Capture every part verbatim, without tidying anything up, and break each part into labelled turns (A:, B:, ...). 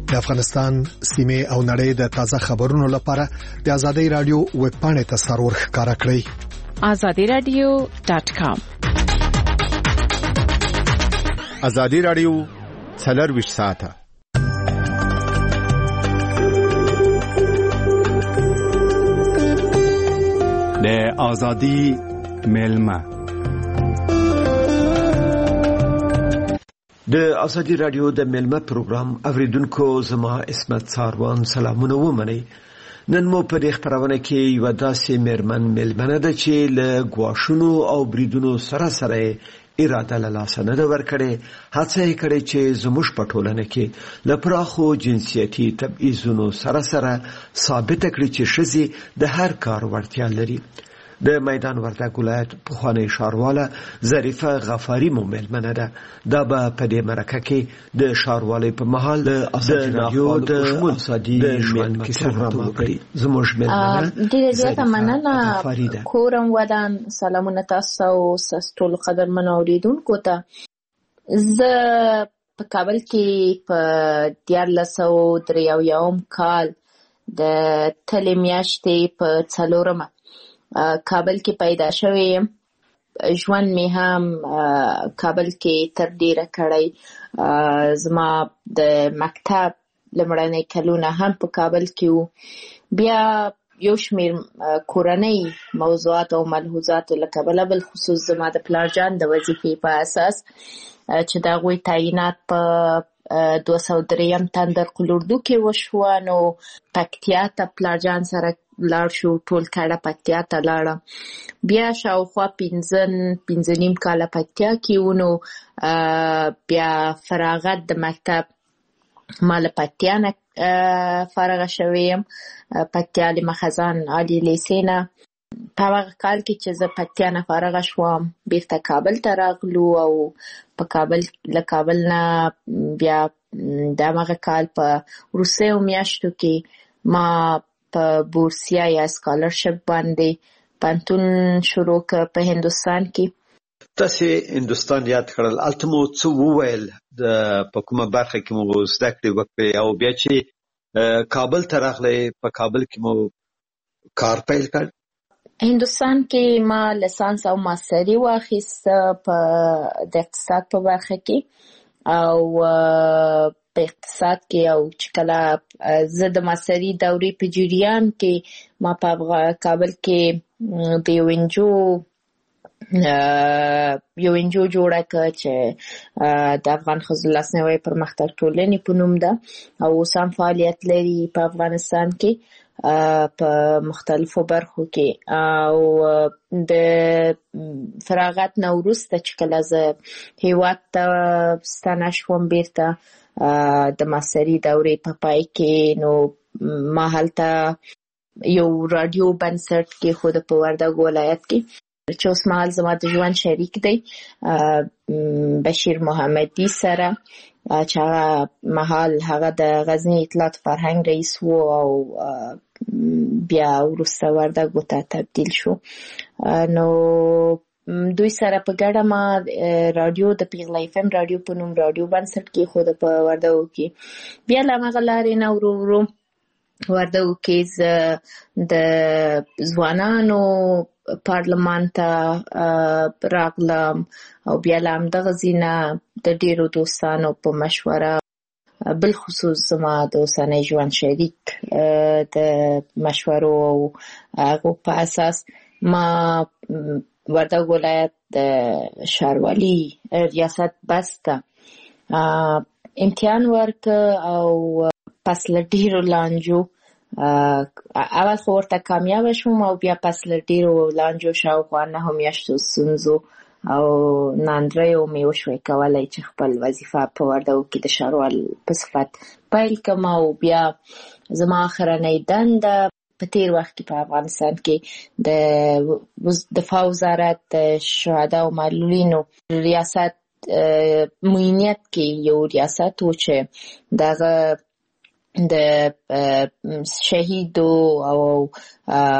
A: د افغانستان سیمه او نړۍ د تازه خبرونو لپاره د آزادۍ رادیو ویب پاڼې ته سرور ښکارا کړئ
B: azadi radio dot com.
C: آزادۍ رادیو څلور ساعته د آزادۍ ملما
D: د آزادۍ رادیو د ملما پروګرام اوریدونکو زما اسمت ساروان سلامونه ومنئ. نن مو په دې خبرونه کې یو داسې مېرمن ملمنه ده چې له ګواښونو او بریدونو سره سره اراده له لاسه نه ده ورکړې. هڅه یې کړې چې زموږ په ټولنه کې له پراخو جنسیتي تبعیضونو سره سره ثابته کړي چې ښځې د هر کار وړتیا لري. د میدان وردګ ولایت پخوانی ښارواله ظریفه غفاری مو مېلمنه ده. دا به په دې مرکه کې د ښاروالۍ په مهال د آزادۍ رادیو د آزادۍ ژوند کیسه راوړي. زموږ مېلمنه
E: ډېره زیاته مننه کورم ودان. سلامونه تاسو او ټول قدرمن اوریدونکو ته. زه په کابل کې په دیارلس سوه درې اویایم کال د تلې میاشتې په څلورمه کابل کې پیدا شوې یم. ژوند مې هم کابل کې تر ډیره کړی. زما د مکتب لومړنۍ کلونه هم په کابل کې وو. بیا یو شمېر کورنۍ موضوعات او ملحوظات له کبله بالخصوص زما د پلار جان د وظیفې په اساس چې د هغوی تعیینات په دوه سوه درېیم تندر قلوردو کې وشوه، نو پکتیا ته پلار جان سره لاړ شو. ټول کډه پکتیا ته لاړم. بیا شاوخوا پنځه پنځه نیم کاله پکتیا کې وو. نو بیا فراغت د مکتب ما له پکتیا نه فارغه شوې یم، پکتیا عالمه خزان عالي لیسې نه. په هغه کال کې چې زه پکتیا نه فارغه شوم بیرته کابل ته راغلو او په کابل له کابل نه بیا د همغه کال په وروستیو میاشتو کې ما په بورسیا یا سکالرشپ باندې پانتون شروع کړ په هندوستان کې.
D: تاسو هندوستان یاد کړل، الته مو څه وویل د په کومه برخه کې مو زده کړې وکړې او بیا چې کابل ته راغلې په کابل کې مو کار پیل کړ؟
E: هندوستان کې ما لیسانس او ماستري واخیست په د اقتصاد په برخه کې او په اقتصاد کې او چې کله زه د ماستري دورې په جریان کې ما په کابل کې د یو انجو یو انجو جوړه کړه چې د افغان ښځو لاسنیوي پرمختګ ټولنې په نوم ده او اوس هم فعالیت لري په افغانستان کې په مختلفو برخو کې. او د فراغت نه وروسته چې کله زه هیواد ته ستنه شوم بیرته د ماستري دورې په پای کې، نو ما هلته یو رادیو بنسټ کېښود په وردګ ولایت کې چې اوس مهال زما د ژوند شریک دی بشیر محمدي سره، چې هغه مهال هغه د غزني اطلاعات فرهنګ رئیس وو او بیا وروسته وردګو ته تبدیل شو. نو دوی سره په ګډه ما رادیو د پیغله اف ام رادیو په نوم رادیو بنسټ کېښود په وردګو کې. بیا له همغه لارې نه ورو ورو وردګو کې زه د ځوانانو پارلمان ته راغلم او بیا له همدغه ځای نه د ډېرو دوستانو په مشوره بالخصوص زما د اوسني ژوند شریک د مشورو او هغو په اساس ما وردګ ولایت د ښاروالي ریاست بسته امتحان ورکړ او پس له ډېرو لانجو اول خو ورته کامیابه شوم او بیا پس له ډېرو لانجو شاوخوا نهو میاشتو ستونزو او ناندریو مې وشوی کولی چې خپل وظیفه په وردګو کې د ښاروال په صفت پیل کړم. او بیا زما اخرنۍ دنده په تیر وخت کې په افغانستان کې د دفاع وزارت د شهدا او معلولینو ریاست معینیت کې یو ریاست و چې دغه د شهیدو او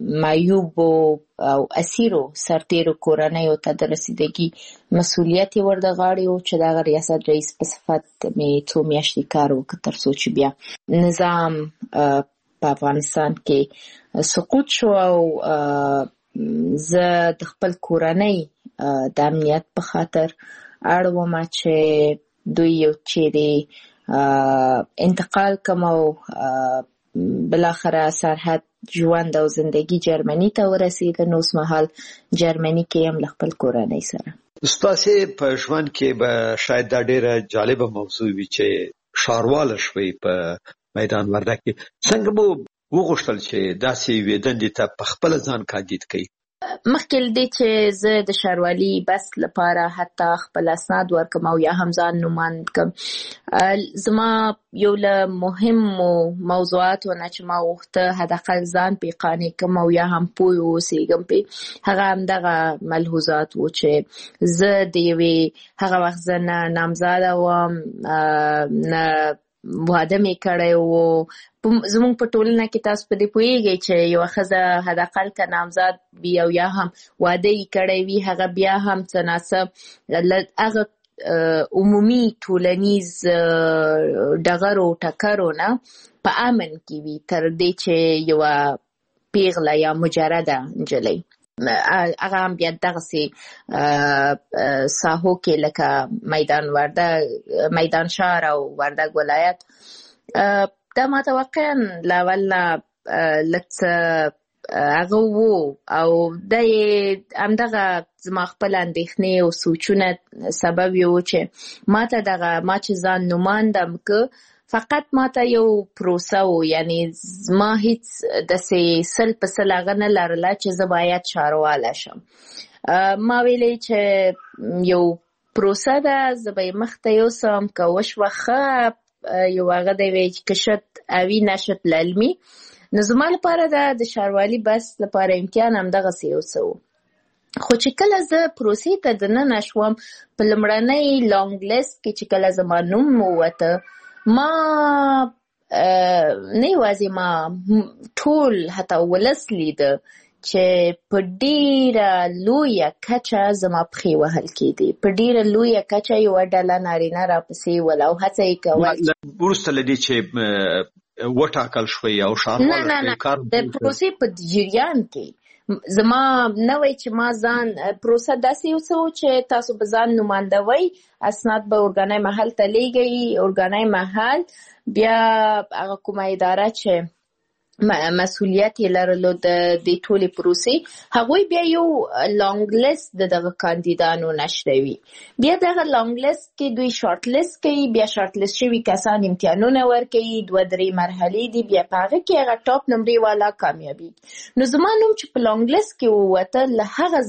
E: معیوب او اسیرو سرتیرو کورنیو ته د رسیدګي مسولیت ورته غاړي او چې د ریاست رئیس په صفت می څو میاشتې کار وکړ تر څو چې بیا نظام په افغانستان کې سقوط شو او زه د خپل کورنۍ د امنیت په خاطر اړوم چې دوی یو چیرې انتقال کوم او بالاخره سرحد ژوند او زندگی جرمني ته ورسېد. نو اوس مهال جرمني کې هم له خپل کورنۍ سره.
D: ستاسو په ژوند کې به شاید دا ډیره جالبه موضوع وي چې ښاروال شوي په میدان وردګ کې. څنګه مو وغوښتل چې داسې ویدندې ته په خپل ځان کاندید کړئ؟
E: مخکې دې چې زه د ښاروالي بس لپاره حتی خپل اسناد ورکم او یا هم ځان نوماند کم، زما یو له مهمو موضوعاتو نه چې ما وغوښته حداقل ځان پې قانع کم او یا هم پوه واوسېږم پې، هغه همدغه ملحوظات و چې زه د یوې هغه وخت زه نه نامزاده وم، نه واده مې کړی و. زمونږ په ټولنه کې تاسو په دې پوهېږئ چې یوه ښځه حداقل که نامزاد وي او یا هم واده یې کړی وي، هغه بیا هم څه ناڅه له هغه عمومي ټولنیز ډغرو ټکرو نه په امن کې وي تر دې چې یوه پیغله یا مجرده نجلۍ هغه هم بیا دغسې ساحو کې لکه میدان وردګ، میدان شهر او وردګ ولایت. دا ماته واقعا له اول نه لږ څه هغه وو او دا یې همدغه زما خپل اندېښنې او سوچونه سبب یې و چې ما ته دغه ما چې ځان نوماندم که فقط ما ته یو پروسه و، یعنی ما هیڅ داسې سل په سل هغه نه لرله چې زه باید ښارواله شم. ما ویلی چې یو پروسه ده، زه به یې مخته یوسم، که وشوه ښه، یو هغه دی وی چې کشت اوی نشت للمی. نو زما لپاره د ښاروالي بس لپاره امتحان همدغسې یو څه و. خو چې کله زه پروسې ته دننه شوم، په لومړنۍ لانګ لیست کې چې کله زما نوم ووته، ما نه یوازې ما ټول حتی ولس لیده چې په ډیره لویه کچه زما پښې وهل کېدې، په ډیره لویه کچه یوه ډله نارینه راپسې ول او هڅه یې کول.
D: وروسته له دې چې وټاکل شوی او ښاروال
E: نه نه نه د پروسې په جریان کې زما نه وای چې ما ځان پروسه داسې یو څه و چې تاسو به ځان نمایندوئ، اسناد به ارګاني محل ته لیږئ، ارګاني محل بیا هغه کومه اداره چې مسؤلیت یې لرلو د دې ټولې پروسې، هغوی بیا یو لانګ لیست د دغه کاندیدانو نشروي. بیا دغه لانګ لیست کې دوی شارټ لیست کوي، بیا شارټ لیست شوي کسان امتحانونه ورکوي، دوه درې مرحلې دي، بیا په هغه کې هغه ټاپ نمرې والا کامیابېږي. نو زما نوم چې په لانګ لیست کې ووته، له هغه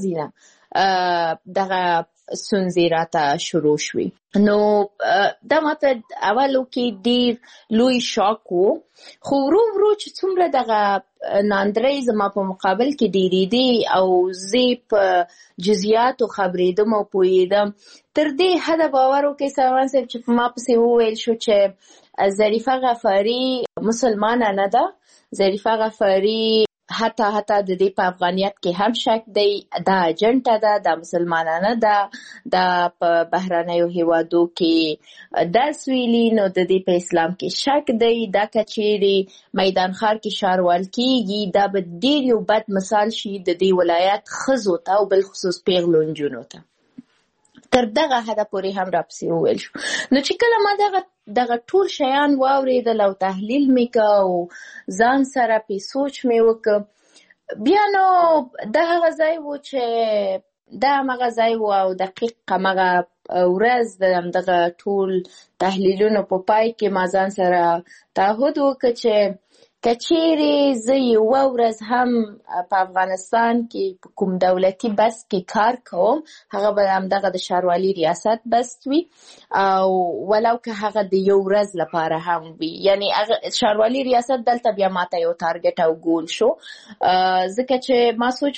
E: ځینه دغه ستونزې راته شروع شوې. نو دا ماته اولو کې ډېر لوی شاک و، خو ورو ورو چې څومره دغه ناندرۍ زما په مقابل کې ډېرېدې او زه په جزئیاتو خبرېدم او پوهېدم، تر دې حده باور وکړئ سروان صاحب چې په ما پسې وویل شو چې ظریفه غفاري مسلمانه نه ده. ظریفه غفاري حتی حتی د دې په افغانیت کې هم شک دی، دا اجنټه ده، دا مسلمانانه ده، دا په بهرنیو هیوادو کې درس ویلي، نو د دې په اسلام کې شک دی. دا که چیرې میدان ښار کې ښاروال کېږي، دا به ډېر یو بد مثال شي د دې ولایت ښځو ته او بالخصوص پیغلو نجونو ته. تر دغه حده پورې هم راپسې وویل شو. نو چې کله ما دغه دغه ټول شیان واورېدل او تحلیل مې که او ځان سره پې سوچ مې وکړ، بیا نو دا هغه ځای و چې دا همغه ځای و او دقیق همغه ورځ د همدغه ټول تحلیلونو په پای کې ما ځان سره تعهد وکړ چې که چیرې زه یوه ورځ هم په افغانستان کې په کوم دولتي بس کې کار کوم، هغه به همدغه د ښاروالي ریاست بس وي او ولو که هغه د یو ورځ لپاره هم وي. یعنی ښاروالي ریاست دلته بیا ماته یو تارګټ او ګول شو، ځکه چې ما سوچ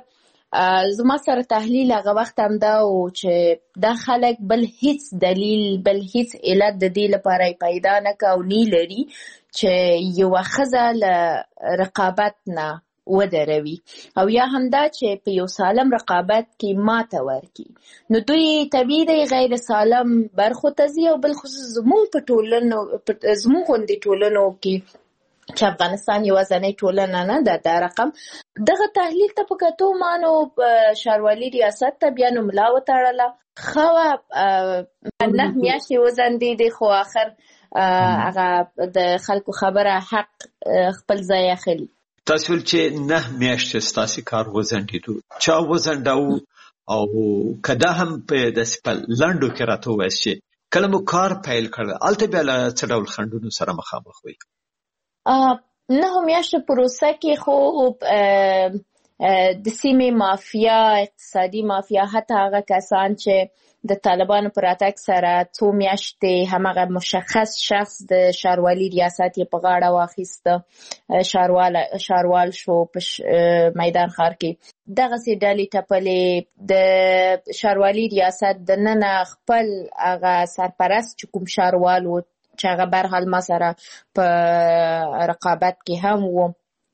E: وکړ زما سره تحلیل هغه وخت هم دا و چې دا خلک بل هیڅ دلیل بل هیڅ علت د دې لپاره پیدا نه کوي او نه لري چې یوه ښځه له رقابت نه ودروي او یا هم دا چې په یو سالم رقابت کې ماته ورکړي نو دوی طبیعي دی غیر سالم برخو ته ځي او بالخصوص زموږ په ټولنو زموږ غوندې ټولنو کې چې افغانستان یوازینۍ ټولنه نه ده دا رقم دغه تحلیل ته په کتو ما نو ښاروالي ریاست ته بیا نو ملا وتړله ښه وه نه میاشتې وځنډېدې خو آخر هغه د خلکو خبره حق خپل ځای اخلي.
D: تاسو ول چې نه میاشتې ستاسې کار وځنډېدو چا وځنډاوه او که دا هم په داسې په لنډو کې راته ووایاست چې کله مو کار پیل کړ هلته بیا له څه ډول خنډونو سره مخامخ وئ؟
E: نه میاشتې پروسه کې خو د سیمې مافیا اقتصادي مافیا حتی هغه کسان چې د طالبانو پر راتګ سره څو میاشتې همغه مشخص شخص د ښاروالي ریاست یې په غاړه واخیسته ښاروال ښاروال شو په میدان ښار کې دغسې ډلې ټپلې د ښاروالي ریاست دننه خپل هغه سرپرست چې کوم ښاروال و چې هغه برحال ما سره په رقابت کې هم و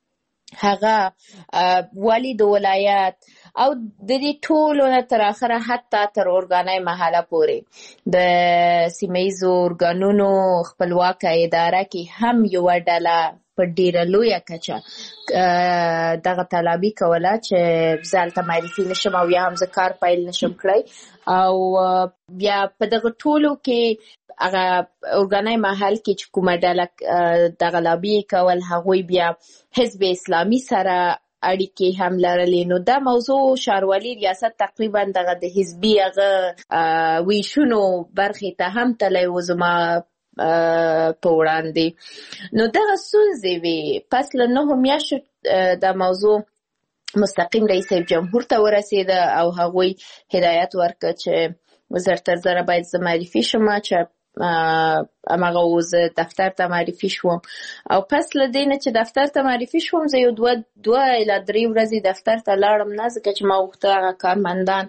E: هغه والی د ولایت او د دې ټولو نه تر اخره حتی تر ارګانای محله پورې د سیمهیزو ارګانونو خپلواکه اداره کې هم یوه ډله په ډیره لویه کچه دغه طلبي کوله چې زه هلته معرفي نشم او یا هم زه کار پیل نشم کړی او بیا په دغه ټولو کې هغه ارګانای محل کې چې کومه ډله دغه لابي کول هغوی بیا حزب اسلامي سره اړیکې هم لرلې نو دا موضوع ښاروالي ریاست تقریبا دغه د حزبي هغه ویشونو برخې ته هم تللی و زما په وړاندې نو دغه ستونزې وې پس له نهو میاشتو دا موضوع مستقیم رئیس جمهور ته ورسېده او هغوی هدایت ورکړه چې زر تر زره باید زه معرفي شم چې هماغه اوس دفتر ته معرفي شوم او پس له دې نه چې دفتر ته معرفي شوم زه یو دوه دوه الی درې ورځې دفتر ته لاړم نه ځکه چې ما غوښته هغه کارمندان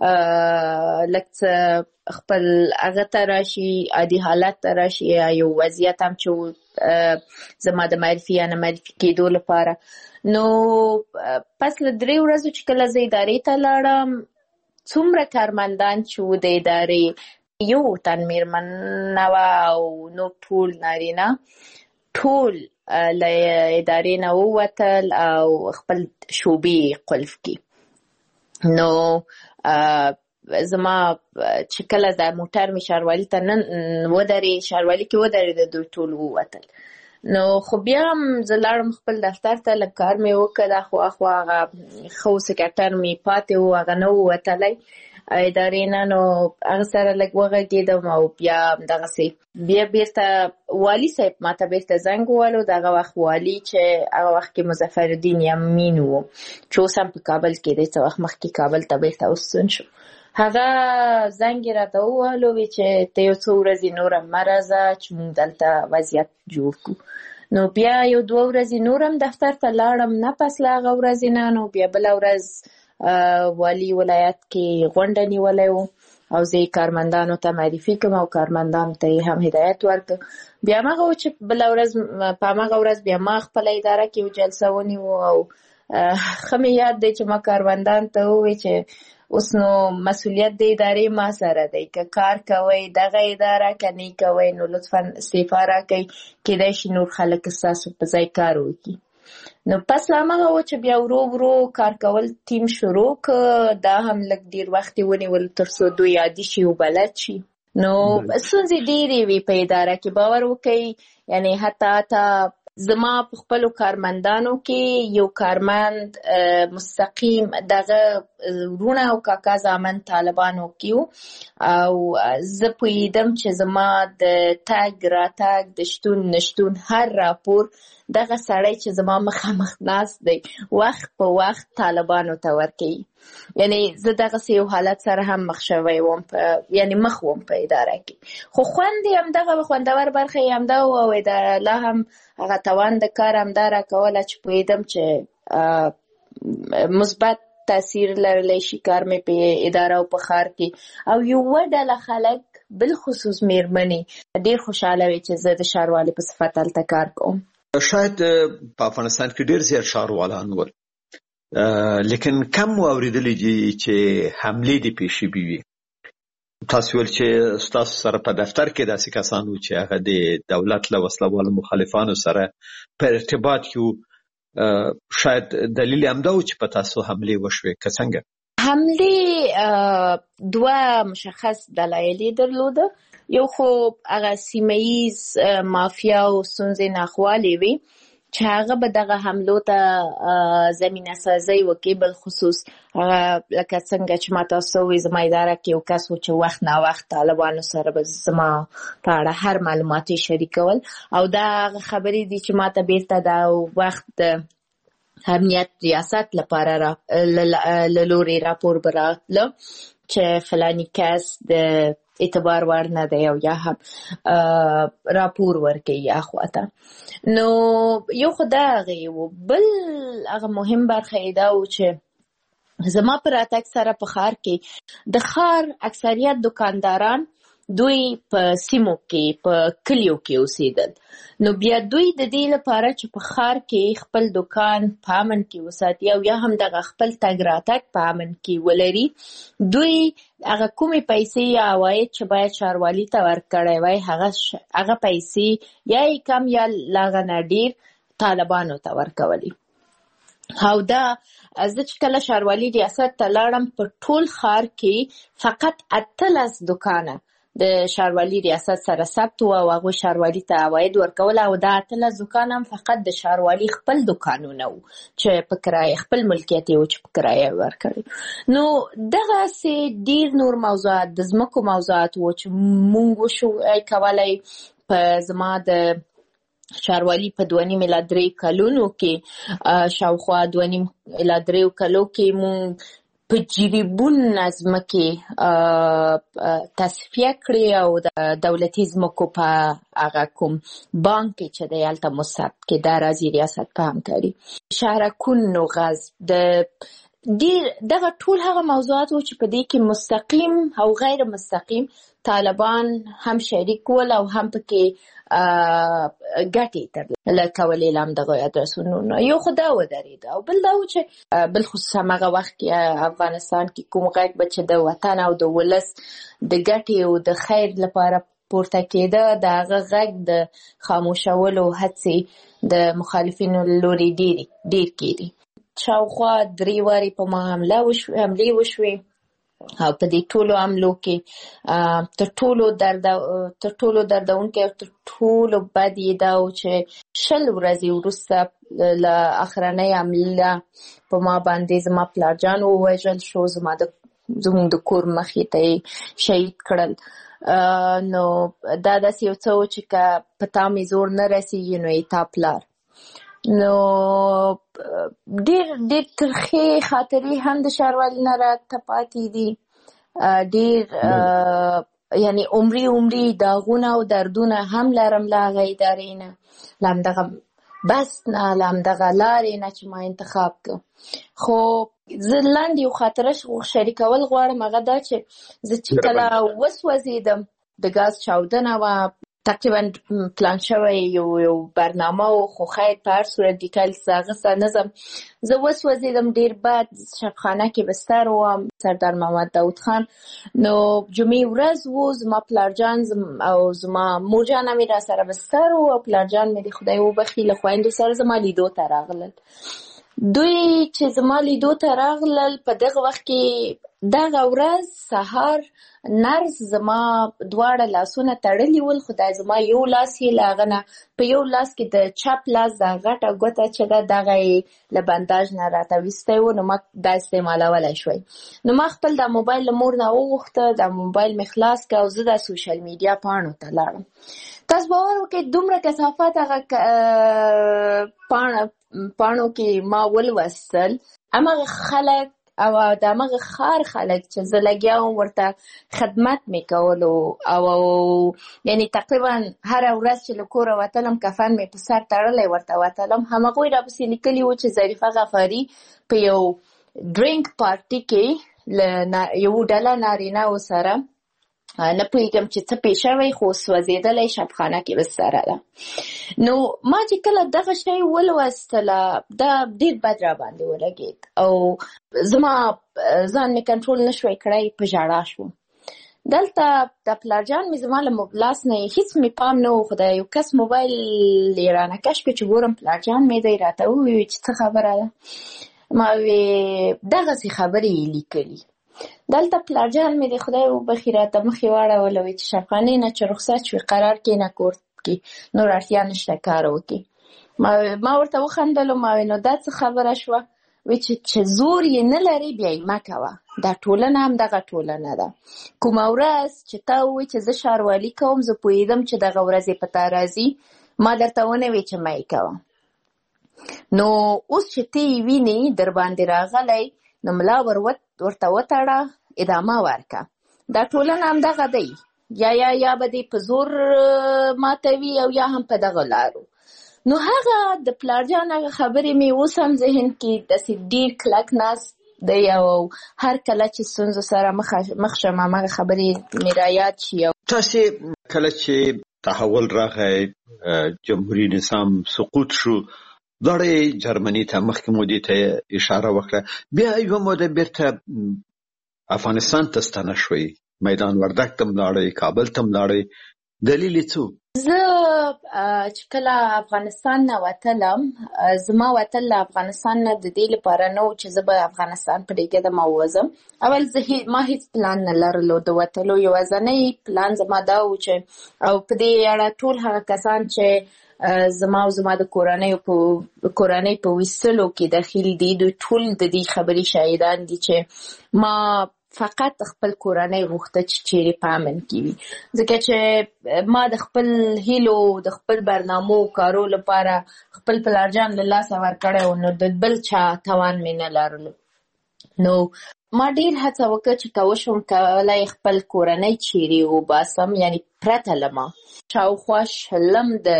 E: لږ څه خپل هغه ته راشي عادي حالت ته راشي یا یو وضعیت هم چې زما د معرفي یا نه معرفي کېدو لپاره نو پس له درې ورځو چې کله زه ادارې ته لاړم څومره کارمندان چې د ادارې یو تن میرمن وه او نو ټول نارینه ټول له ادارې نه ووتل او خپل شعبې قلف کړي نو زما چې کله د موټر مې ښاروالي ته نن ودرې ښاروالي کې ودرېده دوی ټول ووتل نو خو بیا هم زه لاړم خپل دفتر ته لږ کار مې وکړ خو اخوا هغه ښه سکرټر مې پاتې و هغه نه ووتلی ادارې نه نو هغه سره لږ وغږېدم او بیا دغسې بیا بیرته والي صاحب ما ته بیرته زنګ ووهلو د هغه وخت والي چې هغه وخت کې مظفر الدین یمین و چې اوس هم په کابل کې دی څه وخت مخکې کابل ته بیرته وستون شو هغه زنګ یې راته ووهلو وی چې ته یو څو ورځې نوره مه راځه چې موږ دلته وضعیت جوړ کړو نو بیا یو دوه ورځې نور هم دفتر ته لاړم نه پس له هغه ورځې نه نو بیا بله ورځ والی ولایت کې غونډه نیولی و او زه یې کارمندانو ته معرفي کړم او کارمندانو ته یې هم هدایت ورکړ بیا هماغه و چې بله ورځ په هماغه ورځ بیا ما خپله اداره کې یو جلسه ونیو او ښه مې یاد دی چې ما کارمندانو ته وویل چې اوس نو مسؤلیت د ادارې ما سره دی که کار کوئ دغه اداره که نه کوئ نو لطفا استعفا راکړئ کیدای شي نور خلک ستاسو په ځای کار وکړي نو پس له هماغه و چې بیا ورو ورو کار کول ټیم شروع که دا هم لږ ډېر وخت یې ونیول تر څو دوی عادي شي او بلد شي نو ستونزې ډېرې وي په اداره کې باور وکړئ یعنی حتی حتی زما په خپلو کارمندانو کې یو کارمند مستقیم دغه ورونه او کاکا زامن طالبانو کې او زه پوهېدم چې زما د تګ راتګ د شتون نشتون هر راپور دغه سړی چې زما مخامخ ناست دی وخت په وخت طالبانو ته ورکوي یعنی زه دغسې یو حالت سره هم مخ شوی وم یعنی مخ وم په اداره کې خو خوند یې همدغه خوندور برخه یې همدا و او اداره لا هم هغه توان د کار همدا راکوله چې پوهېدم چې مثبت تاثیر لرلی شي کار مې په اداره او په ښار کې او یوه ډله خلک بالخصوص میرمنې ډېر خوشحاله وي چې زه د ښاروالۍ په صفت هلته کار کوم
D: شاید په افغانستان کې ډیر زیات ښاروالان ول، لیکن کم اوریدلې دي چې حملې دي پیښې وي. تاسو ول چې تاسو سره په دفتر کې داسې کسان وو چې هغه د دولت له وسلوالو مخالفانو سره په ارتباط کې، شاید دلیل هم دا و چې په تاسو حملې وشوي. که څنګه
E: حملې دوه مشخص دلایل درلوده. یو خو هغه سیمه‌ایز مافیا او ستونزې ناخوالې وي چې هغه به دغه حملو ته زمینه سازي وکړي. بل خصوص لکه څنګه چې ما تاسو وی زما اداره کې یو کس و چې وخت نا وخت طالبانو سره به زما په اړه هر معلومات شریکول، او دا خبرې دي چې ما ته بیرته دا وخت د امنیت ریاست لپاره را لوري راپور براتله چې فلانی کس د اعتبار ور نه دی او یا هم راپور ورکوي یا خواته. نو یو خدای و بل هغه مهم برخه دا و چې زما پر اتک سره په ښار کې د ښار اکثریت دکانداران دوی په سیمو کې په کلیو کې اوسېدل. نو بیا دوی د دې لپاره چې په ښار کې خپل دکان په امن کې وساتي او یا هم دغه خپل تګ راتګ په امن کې ولري، دوی هغه کومې پیسې یا عواید چې باید ښاروالي ته ورکړی وای هغه هغه پیسې یا یې کم یا له هغه نه ډېر طالبانو ته ورکولي. او دا زه چې کله ښاروالي ریاست ته لاړم په ټول ښار کې فقط اتلس دکانه د ښاروالي ریاست سره ثبت وو او هغوی ښاروالي ته عواید ورکول، او دا اتلس دکان هم فقط د ښاروالي خپل دکانونه وو چې په کرایه خپل ملکیت یې و چې په کرایه ورکړی. نو دغسې ډېر نور موضوعات د ځمکو موضوعات وو چې مونږ وشو کولی په زما د ښاروالي په دوه نیم اله درې کلونو کې، شاوخوا دوه نیم اله درېو کلو کې مونږ په جریبونه ځمکې تصفیه کړې او د دولتي ځمکو په هغه کوم بانک کې چې دی هلته مو ثبت کې دا راځي ریاست په همکاري. شهرکونو غصب د ډېر دغه ټول هغه موضوعات و چې په دې کې مستقیم او غیر مستقیم طالبان هم شریک ول او هم پکې ګټې ترلاسه کولې له همدغو ادرسونو نه. یو خو دا ودرېده او بل دا و چې بالخصوص همغه وخت کې افغانستان کې کوم غږ به چې د وطن او د ولس د ګټې او د خیر لپاره پورته کېده، د هغه غږ د خاموشولو هڅې د مخالفینو له لوري ډېر کېدي. شاوخوا درې وارې په ما حملې وشوې او په دې ټولو حملو کې تر ټولو تر ټولو دردونکی او تر ټولو بد یې دا و چې شل ورځې وروسته له اخرنۍ حمله په ما باندې زما پلارجان ووژل شو، زما د زموږ د کور مخې ته یې شهید کړل. نو دا داسې یو څه و چې که په تا مې زور نه رسېږي نو یې تا پلار. نو ډېر ډېر ترخې خاطرې هم د ښاروالي نه راته پاتې دي، ډېر یعنی عمري عمري داغونه او دردونه هم لرم له هغه ادارې نه، له همدغه بس نه، له همدغه لارې نه چې ما انتخاب کړ. خو زه لاندې یو خاطره شریکول غواړم، هغه دا چې زه چې کله وسوځېدم د ګاز چاودنه وه، تقریبا پلان شوی یو یو برنامه و، خو خیر په هر صورت ډیټیلز هغه سره نه ځم. زه وسوځېدم ډېر بد، شبخانه کې بستر وم، سردار محمد داود خان. نو جمعې ورځ و، زما پلارجان او زما مورجان هم را سره بستر و او پلارجان مې د خدای وبخښي له خویندو سره زما لیدو ته راغلل. دوی چې زما لیدو ته راغلل په دغه وخت کې دغه ورځ سهار نرس زما دواړه لاسونه تړلي ول، خو دا زما یو لاس یې له هغه نه په یو لاس کې د چپ لاس دا غټه ګوته چې ده دغه یې له بنداژ نه راته ویستی و، نو ما دا استعمالولی شوی. نو ما خپل دا موبایل له مور نه وغوښته، دا موبایل مې خلاص کړ او زه د سوشل میډیا پاڼو ته لاړم. تاسو باور وکړئ دومره کثافت هغه پاڼه پاڼو کې ما ولوستل، همغه خلک او د همغه ښار خلک چې زه لګیا وم ورته خدمت مې کولو او یعنی تقریبا هره ورځ چې له کوره وتلم کفن مې په سر تړلی ورته وتلم، همغوی راپسې لیکلي وو چې ظریفه غفاري په یو ډرینک پارټي کې له یو ډله نارینه‌و سره نه پوهېږم چې څه پېښ شوی خو سوځېدلی شبخانه کې بستره ده. نو ما چې کله دغه شی ولوستله دا ډېر بد راباندې ولګېد او زما ځان مې کنټرول نه شوی کړی، په ژړا شوم. دلته د پلارجان مې زما له لاس نه هېڅ مې پام نه و، خو د یو کس موبایل یې رانه کش کړ چې ګورم پلارجان مې دی، راته وویل چې څه خبره ده. ما وې دغسې خبرې یې لیکلي. دلته پلارجان مې د خدای وبخښي راته مخې واړوله، وایي چې شبخانې نه چې رخصت شوې قرار کښېنه کور کې، نور اړتیا نشته کار وکړي. ما ما ورته وخندلو، ما وې نو دا څه خبره شوه؟ وایي چې چې زور یې نه لري بیا یې مه کوه، دا ټولنه همدغه ټولنه ده. کومه ورځ چې تا ووایي چې زه ښاروالي کوم، زه پوهېدم چې دغه ورځ یې په تا راځي، ما درته ونه ویل چې مه یې کوه. نو اوس چې ته یې وینې در باندې راغلی، نو ملا ورته وتړه، ادامه ورکه. دا ټولنه همدغه دی، یا یا یا به دې په زور ماتوي او یا هم په دغه لارو. نو هغه د پلارجان هغه خبرې مې اوس هم ذهن کې داسې ډېر کلک ناست دی او هر کله چې ستونزو سره مخ شم هماغه خبرې مې رایاد شي.
D: تاسې کله چې تحول راغی، جمهوري نظام سقوط شو، داړې جرمني ته مخکې مودې ته اشاره وکړه، بیا یوه موده بیرته افغانستان ته ستنه شوئ، میدان وردګ ته لاړئ، کابل ته لاړئ، دلیل یې څه؟
E: زه چې کله افغانستان نه وتلم، زما وتل له افغانستان نه د دې لپاره نه و چې زه به افغانستان پرېږدم او وځم. اول زه ما هېڅ پلان نه لرلو د وتلو، یوازینی پلان زما دا و چې او په دې اړه ټول هغه کسان چې زما او زما د کورنۍ په کورنۍ په ویستلو کې داخل دي، دوی ټول د دې خبرې شاهدان دي چې ما فقط خپل کورنۍ غوښته چې چیرې په امن کې وي، ځکه چې ما د خپل هیلو د خپل برنامو کارو لپاره خپل پلارجان له لاسه ورکړی و، نو د بل چا توان مې نه لرلو. نو ما ډېر هڅه وکړه چې که وشم کولی خپل کورنۍ چیرې وباسم، یعنې پرته له ما. شاوخوا شلم د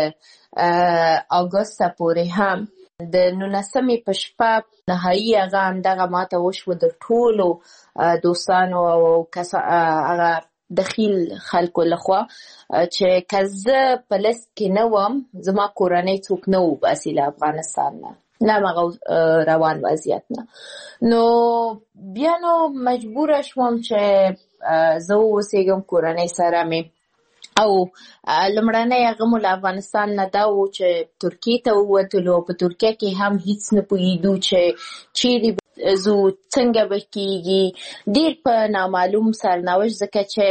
E: اګوسته پورې هم د نولسمې په شپه نهایي هغه همدغه ماته وشوه د ټولو دوستانو او هغه دخیل خلکو لخوا چې که زه په لست کې نه وم، زما کورنۍ څوک نه وباسي له افغانستان نه، نه همغه روان وضعیت نه. نو بیا نو مجبوره شوم چې زه واوسېږم کورنۍ سره مې، او لومړنی هغه مو له افغانستان نه دا و چې ترکیې ته ووتلو، په ترکیه کې هم هیڅ نه پوهېدو چې چیرې زو څنګه به کېږي، ډېر په نامعلوم سرنوشت، ځکه چې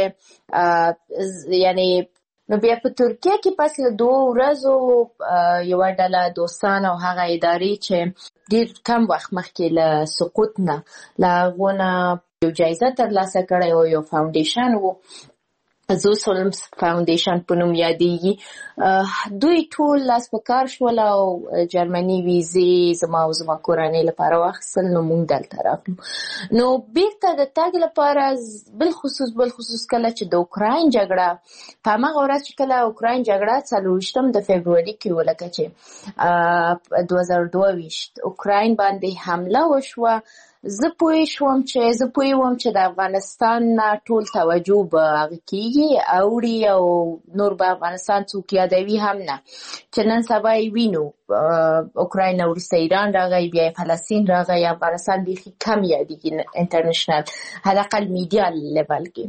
E: یعنې نو بیا په ترکیه کې پس له دوه ورځو یوه ډله دوستان او هغه ادارې چې ډېر کم وخت مخکې له سقوط نه له هغو نه یو جایزه ترلاسه کړی و، یو فاونډیشن و، زو سولمز فاونډیشن په نوم یادېږي، دوی ټول لاس په کار شول او جرمني ویزې زما او زما کورنۍ لپاره واخیستل. نو موږ دلته راغلو. نو بیرته د تګ لپاره بالخصوص بالخصوص کله چې د اوکراین جګړه په همغه ورځ چې کله اوکراین جګړه څلرویشتم د فبروري کې ولکه چې دوه زره دوه ویشت اوکراین باندې حمله وشوه، زه پوه شوم چې زه پوه وم چې د افغانستان نه ټول توجه به هغه کېږي اوړي او نور به افغانستان څوک یادوي هم نه، چې نن سبا یې وینو اوکراین نه وروسته ایران راغی، بیا فلسطین راغی، افغانستان بیخي کم یادېږي انټرنیشنل حداقل میډیا لیول کې.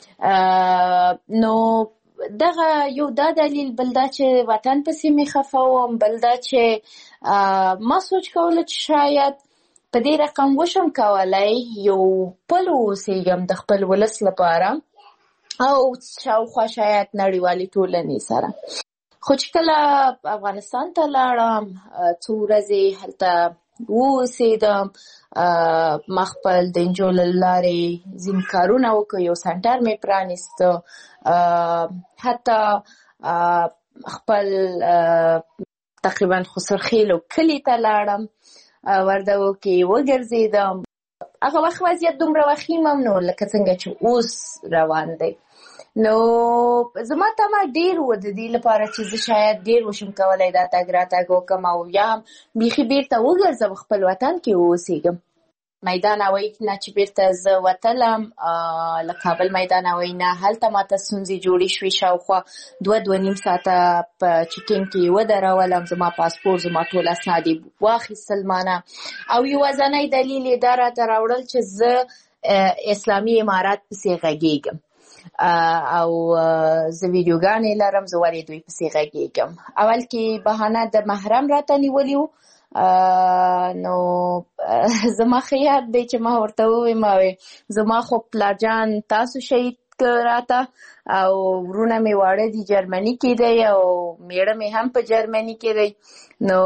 E: نو دغه یو دا دلیل، بل دا چې وطن پسې مې خفه وم، بل دا چې ما سوچ کوله چې شاید په دې رقم وشم کولی یو پل واوسېږم د خپل ولس لپاره او شاوخوا شاید نړیوالې ټولنې سره. خو چې کله افغانستان ته لاړم، څو ورځې هلته واوسېدم، ما خپل د انجو له لارې ځینې کارونه وکړ، یو سنټر مې پرانیسته، حتی خپل تقریبا خسرخیلو کلي ته لاړم، وردګو کې وګرځېدم. هغه وخت وضعیت دومره وخیم هم نه لکه څنګه چې اوس روان دی. نو زما تمه ډېر و د دې لپاره چې زه شاید ډېر وشم کولی دا تګ راتګ وکړم او یا هم بیخي بېرته وګرځم خپل وطن کې واوسېږم. میدان هوایی نه چې بیرته زه وتلم له کابل میدان هوایی نه هلته ماته ستونزې جوړې شوې شاوخوا دوه دوه نیم ساعته په چیکینګ کې ودرولم زما پاسپورت زما ټول اسناد یې واخیستل مانه او یوازینی دلیل یې دا راته راوړل چې زه اسلامي امارات پسې غږیږم او زه ویډیوګانې لرم زه ولې دوی پسې غږیږم اول کې بهانه د محرم راته نیولي وو نو زما خیال دی چې ما ورته ووایم زما خو پلارجان تاسو شهید راته او ورونه مې واړه دي جرمني کې دی او میړه مې هم په جرمني کې دی نو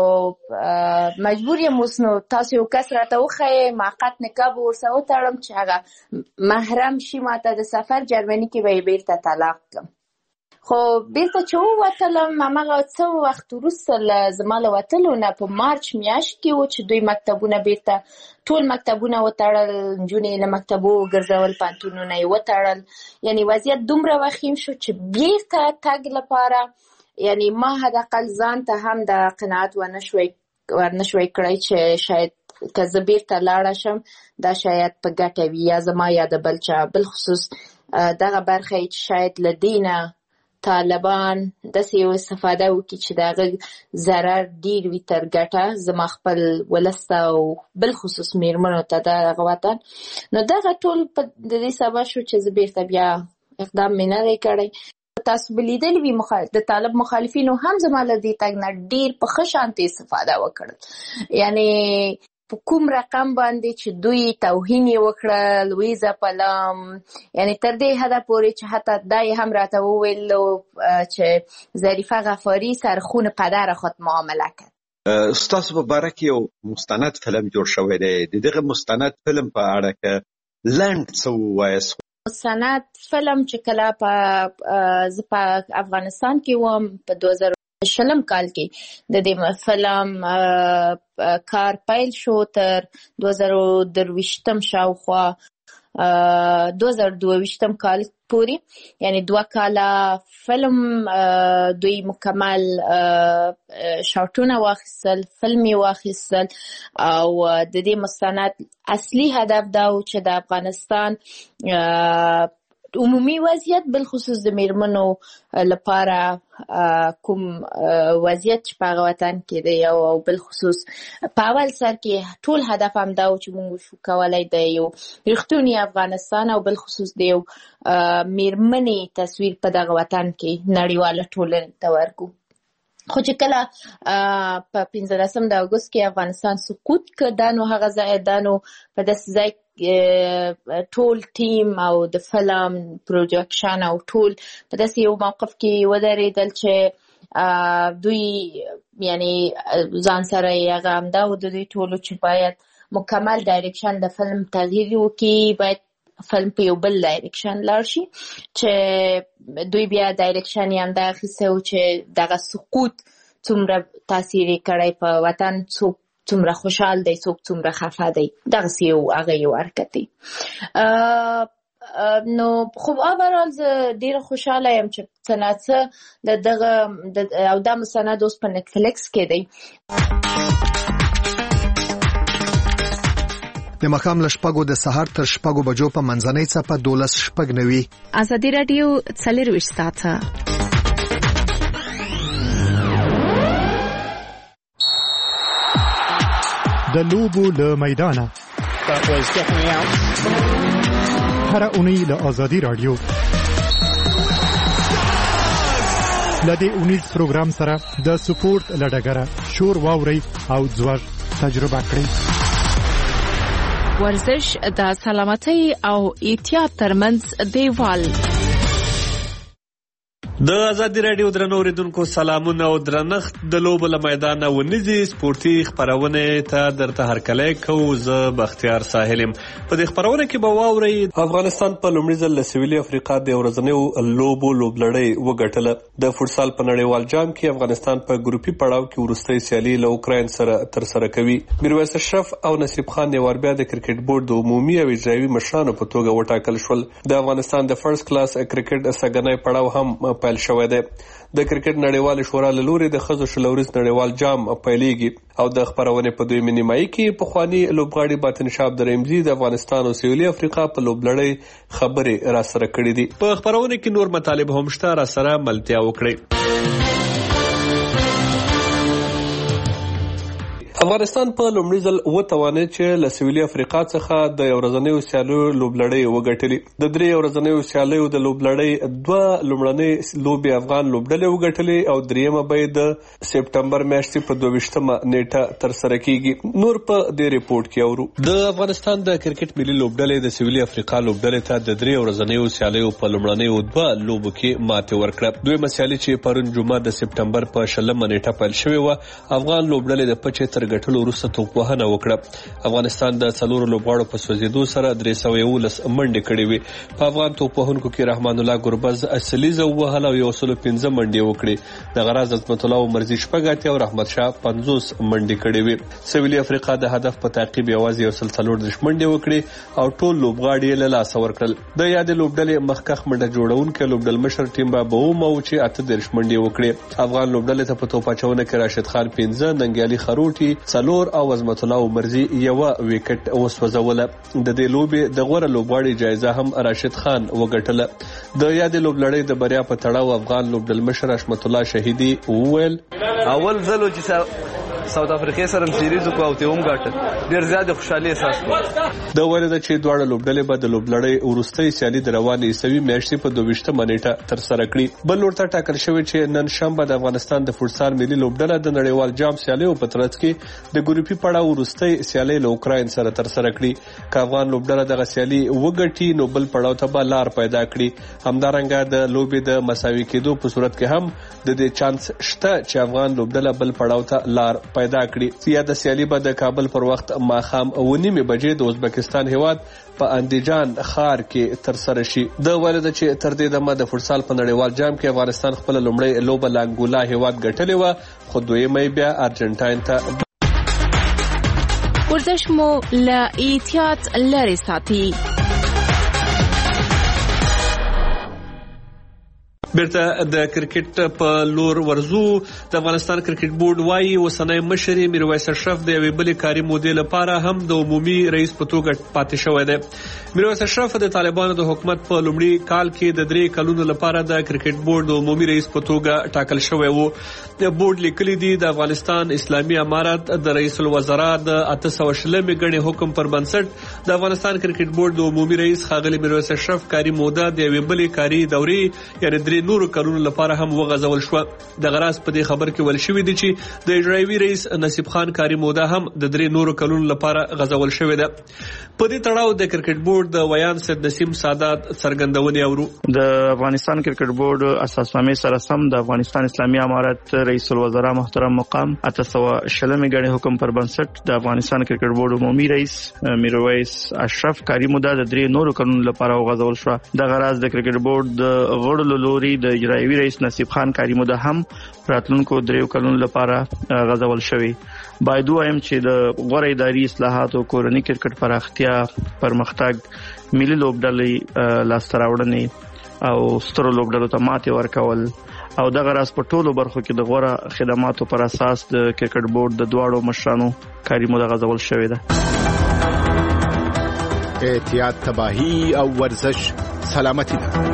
E: مجبور یم اوس نو تاسو یو کس راته وښیئ موقت نکاح به ورسره وتړم چې هغه محرم شي ماته د سفر جرمني کې به یې بیرته طلاق کړم خو بیرته چې ووتلم هماغه څه وخت وروسته زما له وتلو نه په مارچ میاشت کې و چې دوی مکتبونه بیرته ټول مکتبونه وتړل نجونې له مکتبو وګرځول پوهنتونونه یې وتړل یعنی وضعیت دومره وخیم شو چې بیرته تګ لپاره یعنی ما حداقل ځان ته هم د قناعت ورنشوی ورنشوی کړی چې شاید که زه بیرته لاړه شم دا شاید په ګټه وي یا زما یا د بل چا بالخصوص دغه برخه چې شاید له دې نه طالبان داسې یو استفاده وکړي چې د هغه ضرر ډېر وي تر ګټه زما خپل ولس ته او بالخصوص میرمنو ته د هغه وطن نو دغه ټول په د دې سبب شو چې زه بیرته بیا اقدام مې نه دی کړی تاسو به لیدلي وي د طالب مخالفینو هم زما له دې تګ نه ډېر په ښه شانتې استفاده وکړل یعنی په کوم رقم باندې چې دوی توهین یې وکړل وی ځپلم یعنی تر دې حده پورې چې حتی دا یې هم راته وویل چې ظریفه غفاري سرخون پدر خود معامله کرد
D: ستاسو په باره کې یو مستند فلم جوړ شوی دی د دغه مستند فلم په اړه که لنډ څه ووایاست
E: مستند فلم چې کله په زه په افغانستان کې وم په دوه زره شلم کال کې د دې فلم کار پیل شو تر دوه زره درویشتم شاوخوا دوه زره دوهویشتم کال پورې یعنی دوه کاله فلم دوی مکمل شاټونه واخیستل فلم یې واخیستل او د دې مستند اصلي هدف دا و چې د افغانستان عمومي وضعیت بالخصوص د میرمنو لپاره کوم وضعیت چې په هغه وطن کې دی او بالخصوص په اول سر کې ټول هدف هم دا و چې موږ شو کولی د یو رښتوني افغانستان او بالخصوص د یو میرمنې تصویر په دغه وطن کې نړیواله ټولنې ته ورکړو خو چې کله په پنځلسم د اګوست کې افغانستان سقوط کړ دا نو هغه ځای دا نو په داسې ځای ټول ټیم او د فلم پروډکشن او ټول په داسې یو موقف کې ودرېدل چې دوی یعنی ځان سره یې هغه همدا و د دوی ټولو چې باید مکمل ډایرکشن د فلم تغییر وکړي باید فلم په یو بل ډایرکشن لاړ شي چې دوی بیا ډایرکشن یې همدا اخیستی و چې دغه سقوط څومره تاثیر یې کړی په وطن څوک څومره خوشحال دی څوک څومره خفه دی دغسې یو هغه یو حرکت دی نو خو اوورال زه ډېره خوشحاله یم چې څه نه څه د دغه او دا مستند اوس په نټفلیکس کې دی
A: د ماښام له شپږو د سهار تر شپږو بجو په منځنۍ څپه دولس شپږ نوي
B: ازادي راډیو څلرویشت ساعته
F: د لوبو له میدانه هر اونۍ له ازادي راډیو لدې اونیز پروګرام سره د سپورت لډګره شور واوري او ځوړ تجربه کړئ
B: ورزش د سلامتۍ او احتیاط ترمنځ دیوال
G: د ازادي راډیو درنو اوریدونکو سلامونه او درنښت د لوبو له میدانه ونیزي سپورتي خبرونه ته درته هرکلی کوو زه بختیار ساحل یم په دې خبرونه کې به واورئ افغانستان په لومړي ځل له سویلي افریقا د ورځنیو لوبو لوبلړۍ وګټله د فوټسال په نړیوال جام کې افغانستان په ګروپي پړاو کې وروستۍ سیالي له اوکراین سره ترسره کوي میرویس اشرف او نصیب خان یو بیا د کرکټ بورډ د عمومي او اجرایي مشرانو په توګه وټاکل شول د افغانستان د فرست کلاس کرکټ سګنۍ پړاو هم پیل شوی دی. د کرکټ نړیوال شورا له لوري د ښځو شلوريز نړیوال جام پیلېږي او د خبرونې په دویمه نیمایي کې پخوانی لوبغاړي باطن شاه عبدالرحیمزي د افغانستان او سویلي افریقا په لوبلړۍ خبرې را سره کړې دي. په خبرونه کې نور مطالب هم شته، را سره ملتیا وکړئ. افغانستان په لومړي ځل وتوانید چې له سویلي افریقا څخه د یو ورځنیو سیالیو لوبلړۍ وګټلې. د درې ورځنیو سیالیو د لوبلړۍ دوه لومړنۍ لوبې افغان لوبډلې وګټلې او دریمه به د سپټمبر میاشتې په دوه ویشتمه نیټه ترسره کیږي. نور په دې ریپورت کې اورو. د افغانستان د کرکټ ملي لوبډلې د سویلي افریقا لوبډلې ته د درې ورځنیو سیالیو په لومړنیو دوه لوبو کې ماتې ورکړه. دویمه سیالي چې پرون جمعه د سپټمبر په شلمه نیټه پیل شوې و، افغان لوبډلې د پچې تر ګټلو وروسته توپوهنه وکړه. افغانستان د څلورو لوبغاړو په سوځېدو سره درې سوه یولس منډې کړې وې. په افغان توپوهونکو کې رحمان الله ګربز اصلیزه ووهله او یو سلو پنځه منډې وکړې. دغه راز عظمت الله عمرزي شپږ اتیا او رحمت شاه پنځوس منډې کړې وې. سویلي افریقا د هدف په تعقیب یوازې یو سل څلور دېرش منډې وکړې او ټول لوبغاړي یې له لاسه ورکړل. د یادې لوبډلې مخکښ منډه جوړونکی لوبډلمشر ټیم بابا ومو چې اته دېرش منډې وکړې. افغان لوبډلې ته په توپ اچونه کې راشد خان پنځه، ننګیالي خروټي څلور او عظمت الله عمرزي یوه وکټ وسوځوله. د دې لوبې د غوره لوبغاړي جایزه هم راشد خان وګټله. د یادې لوبلړۍ د بریا په تړاو افغان لوبډلمشر حشمت الله شهیدي وویل:
H: اول ځل چې ساوث افریقا سره سیریز کو او ته هم ګټل، ډیر زیات خوشحالي احساس کوم.
G: د ولید چې دواړه لوبډلې به د لوبلړۍ ورستۍ سیالي د روانې عیسوي میاشتې په دوه ویشتمه نیټه تر سره کړي. بل ورته ټاکل شوی چې نن شنبه د افغانستان د فوټسال ملي لوبډله د نړیوال جام سیالیو په ترڅ کې د ګروپي پړاو ورستۍ سیالي له اوکراین سره تر سره کړي. که افغان لوبډله دغه سیالي وګټي نو بل پړاو ته به لار پیدا کړي. همدارنګه د لوبې د مساوي کېدو په صورت کې هم د دې چانس شته چې افغان لوبډله بل پړاو ته لار پیدا کړي. یا د سیالي به د کابل پر وخت ماښام اوه نیمې بجې د ازبکستان هیواد په اندیجان ښار کې تر سره شي. د ویل ده چې تر دې دمه د فوټسال په نړیوال جام کې افغانستان خپل لومړی لوبه له انګولا هیواد ګټلې وه، خو دویمه بیا ارجنټاین ته.
B: ورزش مو له احتیاط لرې ساتي.
G: بیرته د کرکټ په لور ورزو. د افغانستان کرکټ بورډ وايي اوسنی مشر میرویس اشرف د یوې بلې کاري مودې لپاره هم د عمومي رئیس په توګه پاتې شوی دی. میرویس اشرف د طالبانو د حکومت په لومړي کال کې د درې کلونو لپاره د کرکټ بورډ د عمومي رئیس په توګه ټاکل شوی وو. بورډ لیکلي دي د افغانستان اسلامي امارت د رئیس الوزرا د اته سوه شلمې ګڼې حکم پر بنسټ د افغانستان کرکټ بورډ د عمومي رئیس ښاغلي میرویس اشرف کاري موده د یوې بلې کاري دورې یعنې درې نورو کلونو لپاره هم وغځول شو. د غراس په دې خبر کې ویل شوی دی چې د اجرایوي رئیس نصیب خان کاري موده هم د درې نورو کلونو لپاره غځول شوی ده. په دې تړاو د کرکټ بورډ د ویان سید نسیم سادات څرګندونې اورو.
I: د افغانستان کرکټ بورډ اساسنامې سره سم د افغانستان اسلامي امارت رئیس الوزرا محترم مقام اته سوه شلمې ګڼې حکم پر بنسټ د افغانستان کرکټ بورډ عمومي رئیس میرویس اشرف کاري موده د درې نورو کلونو لپاره وغځول شو. د غراس د کرکټ بورډ د غړو لوري د اجرایوي رئیس نصیب خان کاري موده هم راتلونکو دریو کلونو لپاره غځول شوی. باید وایم چې د غوره اداري اصلاحاتو، کورني کرکټ پراختیا، پرمختګ، ملي لوبډلې لاسته راوړنې او سترو لوبډلو ته ماتې ورکول او دغه راز په ټولو برخو کې د غوره خدماتو پر اساس د کرکټ بورډ د دواړو مشرانو کاري موده غځول شوې ده.
C: احتیاط، تباهی او ورزش سلامتی ده.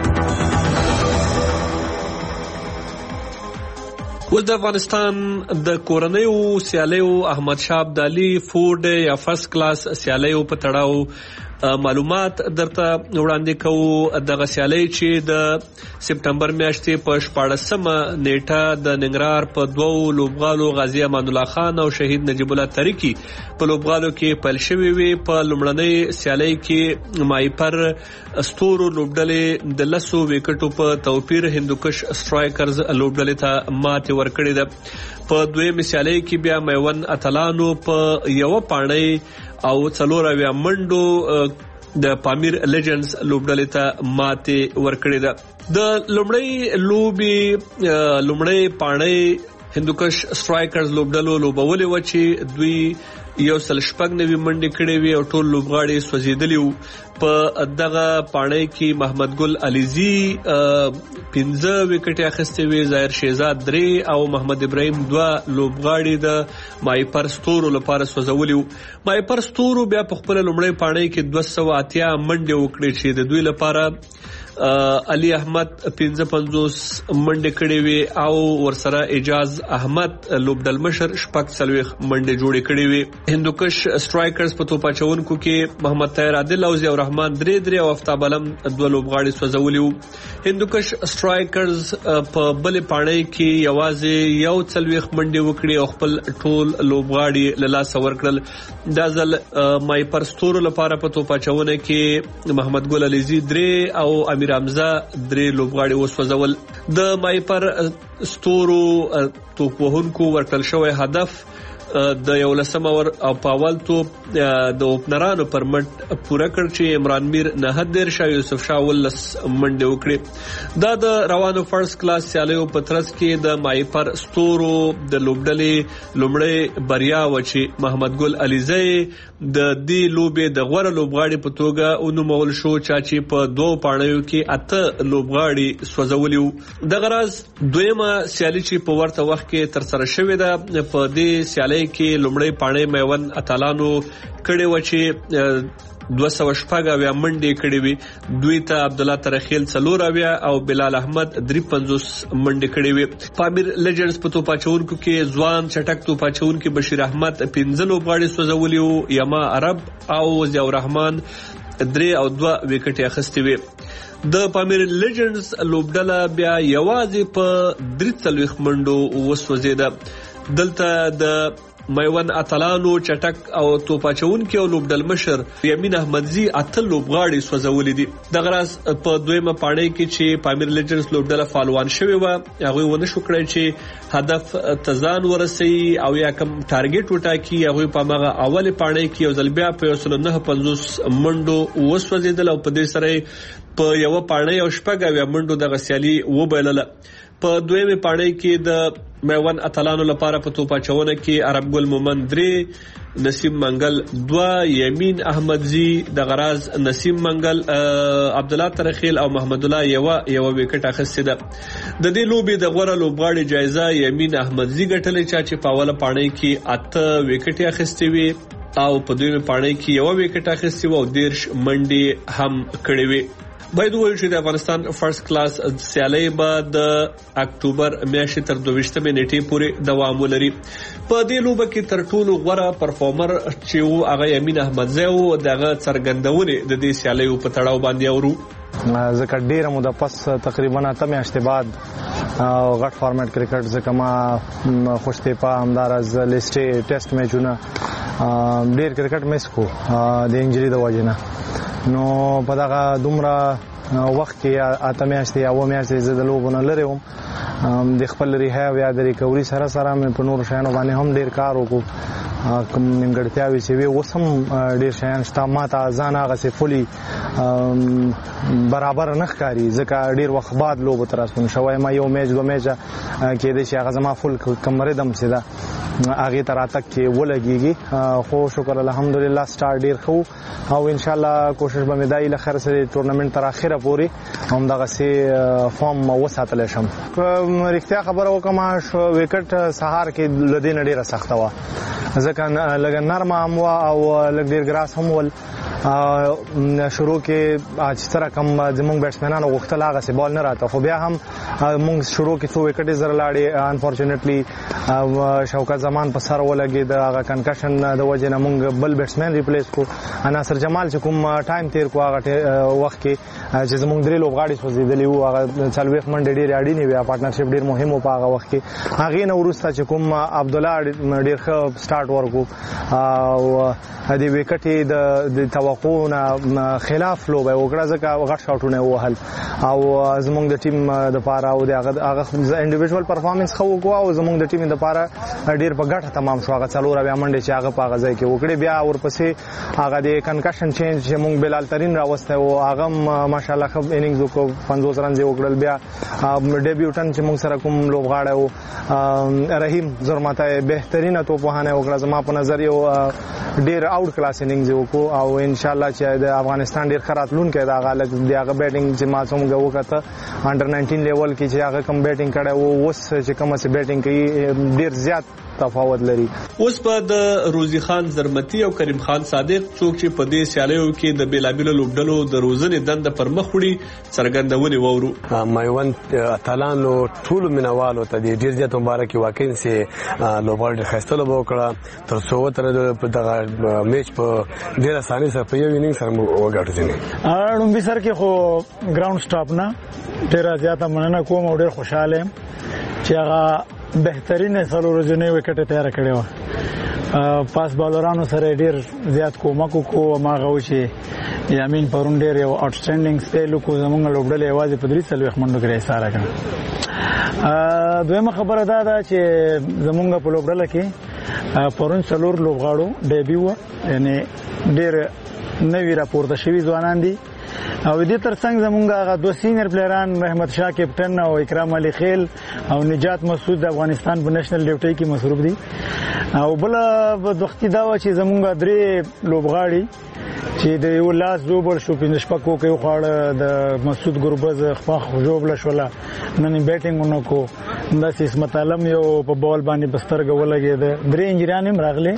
G: ول د افغانستان د کورنیو سیالیو احمد شاه ابدالي فورډ یا فرست کلاس سیالیو په تړاو معلومات درته وړاندې کوو. دغه سیالي چې د سپټمبر میاشتې په شپاړسمه نیټه د ننګرهار په دوو لوبغالو غازی امان الله خان او شهید نجیب الله تاریخي په لوبغالو کې پیل شوې وي. په لومړنۍ سیالي کې مایپر ستورو لوبډلې د لسو وکټو په توپیر هندوکش سټرایکرز لوبډلې ته ماتې ورکړې ده. په دویمه سیالي کې بیا میوند اتلانو په یو پاڼۍ او څلور اویا منډو د پامیر لیجنډز لوبډلې ته ماتې ورکړې ده. د لومړی لوبي لومړی پاڼۍ هندوکش سټرایکرز لوبډلو لوبولې و چې دوی یو سل شپږ نوي منډې کړې وي او ټول لوبغاړي سوځېدلي وو. په دغه پاڼۍ کې محمد ګل علیزي پنځه وکټې اخیستې وې، ظاهر شهزاد درې او محمد ابراهیم دوه لوبغاړي د مایپر ستورو لپاره سوځولي وو. مایپر ستورو بیا په خپل لومړی پاڼۍ کې دوه سوه اتیا منډې وکړې چې د دوی لپاره علي احمد پنځه پنځوس منډې کړې وې او ورسره اجاز احمد لوبډل مشر شپږ څلوېښت منډې جوړې کړې وې. هندوکش سټرایکرز په توپ اچونکو کې محمد طاهر عادل او ضیاء الرحمن درې درې او افتاب علم دوه لوبغاړي سوځولي وو. هندوکش سټرایکرز په بلې پاڼۍ کې یوازې یو څلوېښت منډې وکړې او خپل ټول لوبغاړي له لاسه ورکړل. دا ځل مایپر ستورو لپاره په توپ اچونه کې محمد ګل علیزي درې او امیر حمزه درې لوبغاړي وسوځول. د مایپر ستورو توپ وهونکو ورکړل شوی هدف د یولسم اور او په اول توپ د اوپنرانو پر مټ پوره کړ چې عمران میر نه دېرش او یوسف شاه ولس منډې وکړې. دا د روانو فرست کلاس سیالیو په ترڅ کې د مایپر ستورو د لوبډلې لومړی بریا و چې محمد ګل علیزي د دې لوبې د غوره لوبغاړي په توګه ونومول شو چې په دوه پاڼیو کې اته لوبغاړي سوځولي وو. دغه راز دویمه سیالي چې په ورته وخت کې تر سره شوې ده په دې سیالي کې لومړی پاڼۍ میوند اتلانو کړې و چې دوه سوه شپږ اویا منډې کړې وې. دوی ته عبدالله ترخیل څلور اویا او بلال احمد درې پنځوس منډې کړې وې. پامیر لیجنډز په توپ اچونکو کې ځوان چټک توپ اچونکي بشیر احمد پنځه لوبغاړي سوځولي وو. یما عرب او ضیاء الرحمن درې او دوه وکټې اخیستې وې. د پامیر لیجنډز لوبډله بیا یوازې په درې څلوېښت منډو وسوځېده. دلته د میوند اتلانو چټک او توپ اچونکي او لوبډل مشر یمین احمدزي اته لوبغاړي سوځولي دي. دغه راز په دویمه پاڼۍ کې چې پامیر لیجنډز لوبډله فالوان شوې وه هغوی ونه شو کړی چې هدف ته ځان ورسوي او یا کوم ټارګېټ وټاکي. هغوی په هماغه اولې پاڼۍ کې یو ځل بیا په یو سل نهه پنځوس منډو وسوځېدل او په دې سره په یوه پاڼۍ او شپږ اویا منډو دغه سیالي وبایلله. په دویمه پاڼۍ کې د میوند اتلانو لپاره په توپ اچونه کې عرب ګل مومن درې، نسیم منګل دوه، یمین احمدزي د غراز نسیم منګل عبدالله ترخیل او محمد الله یو یو وکټ اخیستې ده. د دې لوبې د غوره لوبغاړي جایزه یمین احمدزي ګټلې چې په اوله پاڼۍ کې اته وکټې اخیستې وې او په دویمه پاڼۍ کې یو وکټ اخیستې و او دیرش منډې هم کړې وې. باید وویل چې د افغانستان فرست کلاس سیالۍ به د اکتوبر میاشتې تر دویشتمې نیټې پورې دوام ولري. په دې لوبه کې تر ټولو غوره پرفارمر چې وو هغه یمین احمدزي وو. دغه څرګندونې د دې سیالیو په تړاو باندې اورو.
J: ځکه ډیره موده پس تقریبا اته میاشتې بعد او غټ فارمیټ کرکټ ځکه ما خوشتیپا همداراز لیسټې ټیسټ میچونه ډیر کرکټ میس کو د انجری د وجې نه. نو په دغه دومره وخت کې اته میاشتې یا اوه میاشتې زه د لوبو نه لرې وم. د خپل ریهاب یا د ریکوري سره سره مې په نورو شیانو باندې هم ډیر کار وکړو. کوم نیمګړتیاوې چې وې اوس هم ډیر شیان شته. ما ته ځان هغسې فولي برابر نه ښکاري ځکه ډیر وخت بعد لوبو ته راستون شوی ما. یو میچ دوه میچه کېدای شي هغه زما فول کم ردم چې ده هغې ته راتګ کې ولګېږي. خو شکر الحمدلله سټار ډیر ښه او انشاءالله کوشش به مې دا وي له خیر سره ټورنمنټ تر اخره پورې همدغسې فارم وساتلی شم. که رښتیا خبره وکړم وکټ سهار کې له دې نه ډېره سخته وه ځکه لږ نرمه هم وه او لږ ډېر ګراس هم ول. شروع کې چې سره کم زموږ بیټسمنانو غوښتل هغسې بال نه راته خو بیا هم موږ شروع کې څو وکټې زره لاړې. انفارچونیټلی شوکت زمان په سر ولګېد هغه کنکشن د وجې نه موږ بل بیټسمن ریپلیس کو. ناصر جمال چې کوم ټایم تیر کو هغه وخت کې چې زموږ درې لوبغاړي سوځېدلي وو هغه څلوېښت منډې ډېرې اړینې وې. پارټنرشپ ډېر مهم و په هغه وخت کې. هغې نه وروسته چې کوم عبدالله ډېر ښه سټارټ ورکړو او د وکټې د توقع نه خلاف لوبه وکړه ځکه غټ شاټونه یې ووهل او زموږ د ټیم دپاره او د هغه انډیویژوال پرفارمنس ښه وکړو او زموږ د ټیم دپاره ډېر په ګټه تمام شو. هغه څلور اویا منډې چې هغه په هغه ځای کې وکړې. بیا ورپسې هغه د کنکشن چینج چې موږ بلال ترین راوستی و هغه هم ماشاءالله ښه انینګز وکړو. پنځوس رنز یې وکړل. بیا ډیبیوټن چې موږ سره کوم لوبغاړی و رحیم زرماته بهترینه توپ وهنه وکړه. زما په نظر یو ډیر آوټ کلاس اننګز وکړو او ان شاء الله چې د افغانستان ډیر خراتلون کې دا غالک دی هغه بیټینګ چې ما څنګه وکړه انډر ناینټین لیول کې چې هغه کم بیټینګ کړه او اوس چې کومه سي بیټینګ کوي ډیر زیات تفاوت لري.
G: اوس په د روزي خان زرمتی او کریم خان صادق څوک چې په دې سیالیو کې د بیلابیلو لوبډلو د روزنې دند پر مخ وړي څرګندونې وورو.
K: مایوند اتلانو ټول مینوالو ته ډیر زیات مبارکي واقعي سي لوبډل خستلو وکړه تر څو تر د میچ په ډیر اسانه سره په یو اننګ سره وګټل.
L: اړم به سر کې خو ګراوند سټاپ نه ډیر زیات مننه کوم او ډیر خوشاله یم چې هغه بهترینه سلو ورځې وکټه تیار کړې و. پاس بالرانو سره ډیر زیات کومک وکړو ما غو چې یامین پرون ډیر یو آوټسټینډینګ سپیل کو زمونږ لوبډلې आवाज په درې سلوخ منډو کې ساره کړه. دویمه خبره دا ده چې زمونږ په لوبډله کې پرون څلور لوبغاړو ډیبیو یعنی ډیر نوی راپورته شوی ځوانان دي او دې ترڅنګ زمونږ هغه دوه سینیئر پلیران رحمت شاه کیپټن او اکرام علي خیل او نجات مسعود د افغانستان په نېشنل ډیوټي کې مصروف دي او بل د وختي دا و چې زمونږ درې لوبغاړي چې د یو لاس دوبل شو په نشپکو کې خوړه د مسعود ګربز خپخ جوړل شو نن بیټینګ ونکو د اسمت عالم یو په بال باندې بستر غولګي د درې انجریان هم راغلي.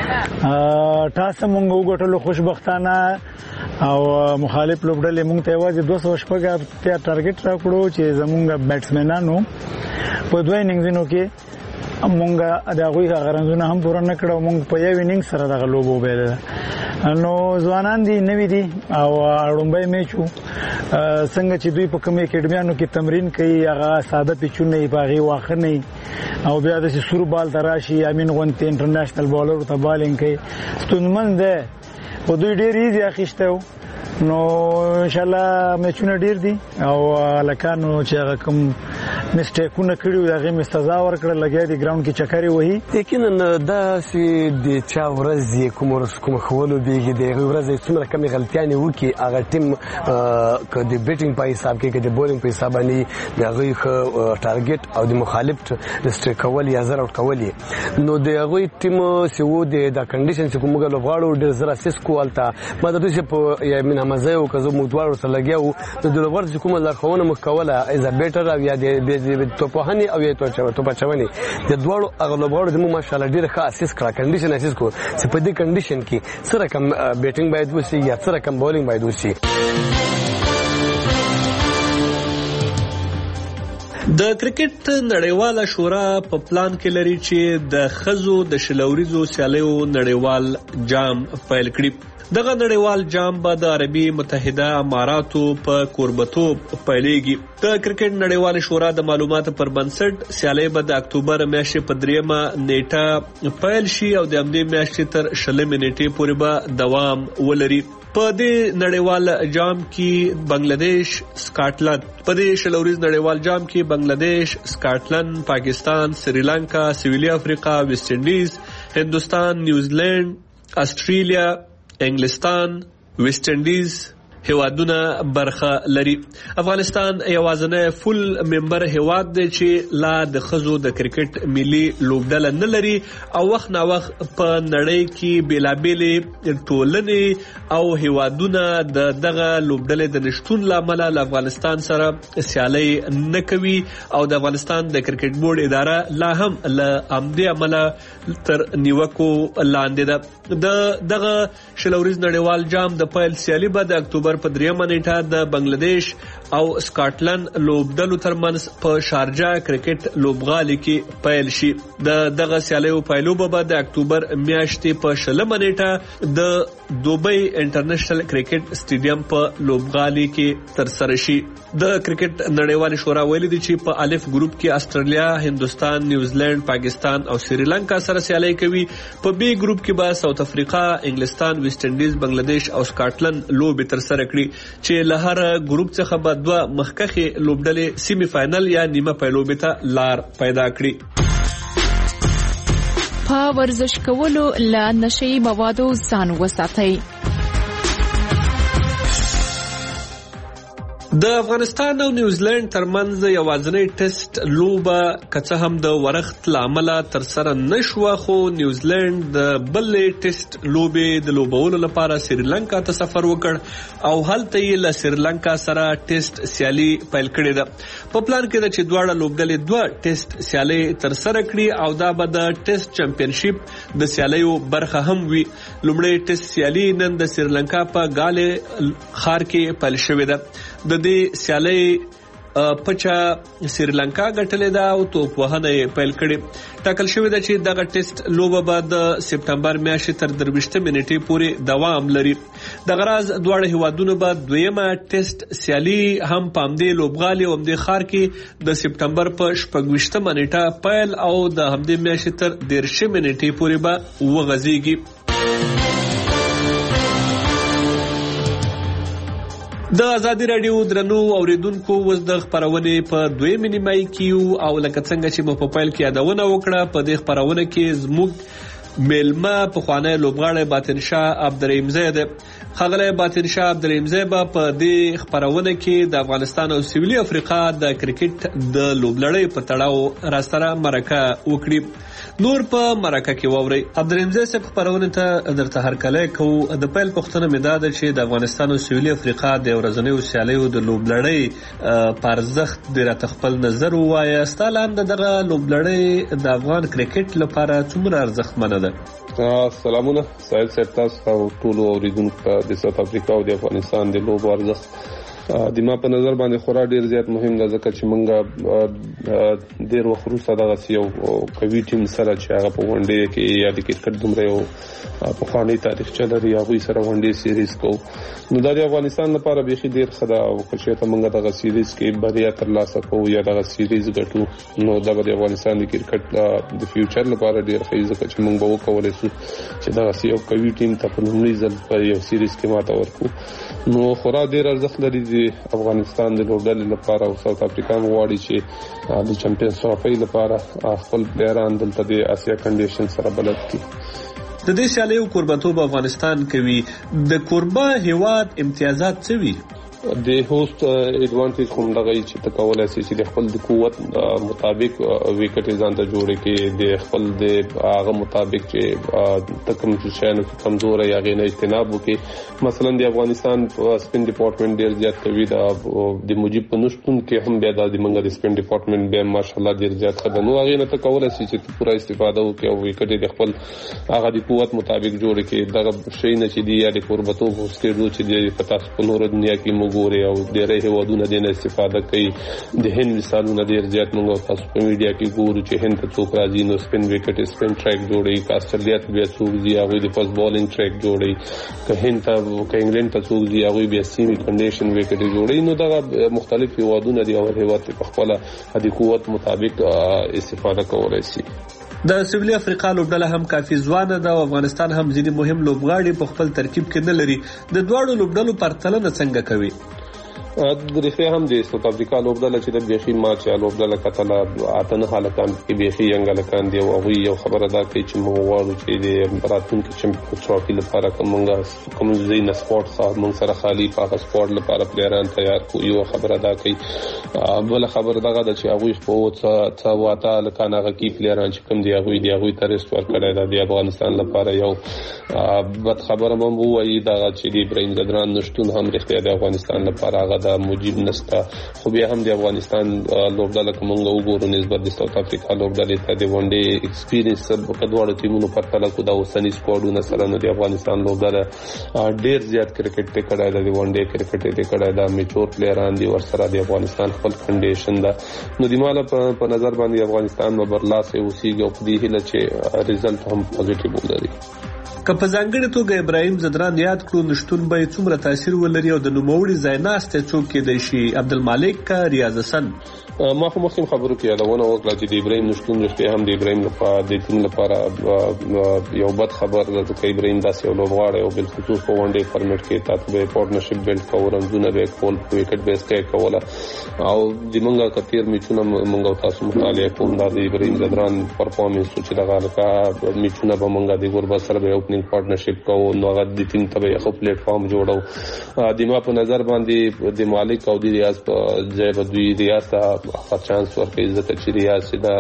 L: تاسو مونږ وګټلو خوشبختانه او مخالف لوبډلې مونږ ته واځي دوه سوه شپږ ته ټارګټ راکړو چې زمونږ بیټسمنانو په دوه اننګزونو کې مونږه دا غوي غرنزونه هم پوره نکړو مونږ په یو اننګ سره د غلوبو بیل نو ځوانان دي نوی دي او اړومبای میچو څنګه چې دوی په کومې اکیډمیانو کې تمرین کوي هغه ساده پیچونه یې باغی واخه نه او بیا د سور بال تراشي امین غونتی انټرنیشنل بالر ته بالینګ کوي ستونمن ده په دوی ډیر ایزي اخیشته نو ان شاء الله میچونه ډیر دي او لکانو چې هغه کوم میسټیکونه کړیو هغه می سزا ورکړه لګیا دي ګراوند کې چکرې وਹੀ.
K: یقینا دا سي د چا ورځ کوم ورځ کوم خولو دیږي د ورځ څومره کمی غلطیانه وکي هغه ټیم ک د بیټینګ په حساب کې د بولینګ په حساب باندې دغه ټارګټ او د مخالف د سټریک کول یا زر اوټ کول نو دغه ټیم سي وو د کنډیشن چې کومه لوبغاړو د زر اسیس کولتا ما د دوی په یمن مزه او کزو مودوارو سره لګیاو د لوبغاړو چې کومه لارښوونه مکوله از بیټر او یا د توپهنی او یا توپچونی د دوړو اغلبوړو د مو ماشاءالله ډیره ښه اسیس کړه کنډیشن اسیس کو چې په دې کنډیشن کې سره کم بیټینګ باید وسی یا سره کم بولینګ باید وسی.
G: د کرکټ نړیواله شورا په پلان کې لري چې د خزو د شلوریزو سیالیو نړیوال جام پیل کړي. دغه نړیوال جام به د عربي متحده اماراتو په کوربتوب پیلېږي. د کرکټ نړیواله شورا د معلوماتو پر بنسټ سیالي به د اکتوبر میاشتې په دریمه نیټه پیل شي او د همدې میاشتې تر شلمې نیټې پورې به دوام ولري. په دې نړیوال جام کې بنگلاديش سکاټلند په دې شلوریز نړیوال جام کې بنگلاديش سکاټلند پاکستان سریلانکا سویلي افریقا ویسټ انډیز هندستان نیوزیلند استرالیا انګلستان ویسټ انډیز هیوادونه برخه لري. افغانستان یوازینی فول ممبر هیواد دی چې لا د خزو د کرکټ ملي لوبډله نه لري او وخت نا وخت په نړۍ کې بیلابېلې ټولنې او هیوادونه د دغه لوبډلې د نشټون لامل له افغانستان سره سیالي نه کوي او د افغانستان د کرکټ بورډ اداره لا هم له امدې عمله تر نیوکو لاندې ده. د دغه شلوریز نړیوال جام د پیل سیالي به د اکتوبر په دریمه نیټه د بنگلاديش او سکاټلند لوبډلو ترمنځ په شارجه کرکټ لوبغالي کې پیل شي. د دغه سیالیو پیلوبه به د اکتوبر میاشتې په شلمه نیټه د دوبۍ انټرنیشنل کرکټ سټیډیم په لوبغالي کې ترسره شي. د کرکټ نړیوال شورا ویلي دی چې په الف ګروپ کې استرالیا، هندستان، نیوزیلند، پاکستان او سریلانکا سره سیالي کوي. په بی ګروپ کې به ساوث افریقا، انګلستان، ویسټ انډیز، بنگلاديش او سکاټلند لوبې ترسره کړي چې له هر ګروپ څخه به دوه مخکخي لوبډلې سیمی فائنل یا نیمه پایلوبې ته لار پیدا کړي.
B: په ورزش کولو له نشي موادو ځان وساتئ.
G: د افغانستان او نیوزیلند ترمنځ یوازینی ټیسټ لوبه که څه هم د ورښت له امله ترسره نه شوه، خو نیوزیلند د بلې ټیسټ لوبې د لوبولو لپاره سریلانکا ته سفر وکړ او هلته یې له سریلانکا سره ټیسټ سیالي پیل کړې ده. په پلان کې ده چې دواړه لوبډلې دوه ټیسټ سیالۍ ترسره کړي او دا به د ټیسټ چمپینشیپ د سیالیو برخه هم وي. لومړی ټیسټ سیالي نن د سریلانکا په ګالې ښار کې پیل شوې ده. د دې سیالۍ پچا سریلانکا ګټلې ده او توپ وهنه یې پیل کړې. ټاکل شوې ده چې دغه ټیسټ لوبه به د سپټمبر میاشتې تر درویشتمې نیټې پورې دوام لري. دغه راز دواړه هیوادونو به دویمه ټیسټ سیالي هم په همدې لوبغالي او همدې ښار کې د سپټمبر په شپږویشتمه نیټه پیل او د همدې میاشتې تر دېرشمې نیټې پورې به وغځېږي. د ازادي راډیو درنو اوریدونکو اوس د خبرونې په دویمې نیمایي کې یو او لکه څنګه چې مو په پیل کې یادونه وکړه، په دې خبرونه کې زموږ میلمه پخوانی لوبغاړی باطن شاه عبدالرحیم دی. ښاغلی باطن شاه عبدالرحیم به په دې خبرونه کې د افغانستان او سویلي افریقا د کرکټ د لوبلړۍ په تړاو راسره مرکه وکړي. نور په مرکه کې واورئ. عبدالرحیم صاحب خبرونه ته درته هرکلی کوو. د پیل پوښتنه مې دا ده چې د افغانستان او سویلي افریقا د ورځنیو سیالیو د لوبلړۍ په ارزښت دې راته خپل نظر ووایه. ستا له هم د دغه لوبلړۍ د افغان کرکټ لپاره څومره ارزښتمنه ده؟
M: سلامونه سعید صاحب، تاسو او ټولو اوریدونکو د ساوث افریقا او د افغانستان د لوبو ارزښت د ما په نظر باندې خورا ډیر زیات مهم ده، ځکه چې موږ ډیر وخت وروسته دغه یو قوي ټیم سره چې هغه په ونډې کې یا د کرکټ دومره یو پخوانی تاریخچه لري هغوی سره ونډې سیریز کوو. نو دا د افغانستان لپاره بیخي ډیر ښه ده او که چېرته موږ دغه سیریز کې بریا ترلاسه کوو یا دغه سیریز ګټو نو دا به د افغانستان د کرکټ د فیوچر لپاره ډیر ښه، ځکه چې موږ به وکولی شو چې دغه یو قوي ټیم ته په لومړي ځل په یو سیریز کې ماته ورکړو. نو خورا ډیر ارزښت لري د افغانستان د لوبډلې لپاره او ساوث افریقا غواړي چې د چمپیونز ټرافي لپاره خپل پلیران دلته د اسیا کنډیشن سره بلد کړي.
G: د دې سیالیو کوربتوب افغانستان کوي. د کوربه هیواد امتیازات څه وي؟
M: د هوست ایڈوانټیج کوم دغه چې تکولای شي چې د خپل د قوت مطابق وکټ ځان ته جوړ کړي، د خپل د هغه مطابق چې تکم شانو کې کمزور یا غي نه اجتناب وکړي. مثلا د افغانستان سپین ډپارټمنټ ډیر زیات کوي، د مجيب په نشټون کې هم بیا د منګه د سپین ډپارټمنټ به ماشاءالله ډیر زیات خدای نو هغه نه تکولای شي چې پوره استفاده وکړي او وکټ د خپل هغه د قوت مطابق جوړ کړي. دغه شی نه چې دی یا د قربتوب هوستېدو چې د پتاس په نور دنیا کې موږ ګوري او ډېرې هیوادونه دې نه استفاده کوي. د هند مثالونه ډېر زیات موږ تاسو په میډیا کې ګورو چې هند ته څوک راځي نو سپین وکټ سپین ټریک جوړوي، که استرالیا ته بیا څوک ځي هغوی د فاست بالینګ ټریک جوړوي، که هند ته که انګلینډ ته څوک ځي هغوی بیا سیمي کنډیشن وکټ جوړوي. نو دغه مختلف هیوادونه دي او هیواد په خپله د قوت مطابق استفاده کولی شي.
G: د سویلي افریقا لوبډله هم کافي ځوانه ده او افغانستان هم ځینې مهم لوبغاړي په خپل ترکیب کې نه لري. د دواړو لوبډلو پرتلنه څنګه کوي؟
M: د ریښې هم د ساوث افریقا لوبډله چې د بیخي ما چې لوبډله کتله اته نه هلکان کې بیخي ینګ هلکان دي او هغوی یو خبره دا کوي چې موږ غواړو چې د راتلونکي چمپیونز ټرافي لپاره که موږ کوم ځای نه سپورټ ښه موږ سره خالي په هغه سپورټ لپاره پلیران تیار کړو. یو خبره دا کوي. بله خبره دغه ده چې هغوی په اووه څه اته هلکان هغه کې پلیران چې کوم دي هغوی دي هغوی ته ریسټ ورکړی ده د افغانستان لپاره. یو بد خبره هم ووایي دغه چې د ابراهیم ځدران نشتون هم رښتیا د افغانستان لپاره هغه د موجب نسته، خو بیا هم د افغانستان لوبډله که موږ وګورو نسبت د ساوث افریقا لوبډلې ته د ون ډې ایکسپیرینس په دواړو ټیمونو پرتله کړو د اوسني سکواډونو سره نو د افغانستان لوبډله ډېر زیات کرکټ ته کړی ده، د ون ډې کرکټ ته کړی ده، میچور پلیران دي ورسره د افغانستان خپل کنډیشن ده. نو د ماله په نظر باندې افغانستان به برلاسه اوسېږي او په دې هیله چې ریزلټ هم پوزیټیو ولري.
G: که په ځانګړې توګه ابراهیم ځدران یاد کړو نشتون به څومره تاثیر ولري او د نوموړي ځای ناستې څوک کېدای شي؟ عبدالمالک که ریاض حسن؟
M: ما خو مخکې خبرو کې یادونه وکړه چې د ابراهیم نشتون رښتیا هم د ابراهیم لپاره د ټیم لپاره یو بد خبر ده چې ابراهیم داسې یو لوبغاړی او بل خصوص په ون ډے فارمیټ کې تاسو به پارټنرشپ بلډ کوو رنزونه به کول وکټ بیس کې کوله او د مونږه کثیر میچونه مونږه تاسو مطالعه کوم د ابراهیم زدران پرفارمنس چې دغه لکه میچونه به مونږه د ګوربا سره به اوپننګ پارټنرشپ کوو نو هغه د ټیم ته یو پلیټ فارم جوړو د ما په نظر باندې د مالک او د ریاض په ځای به دوی ریاض ته چانس ورکړي ځکه چې ریاض دا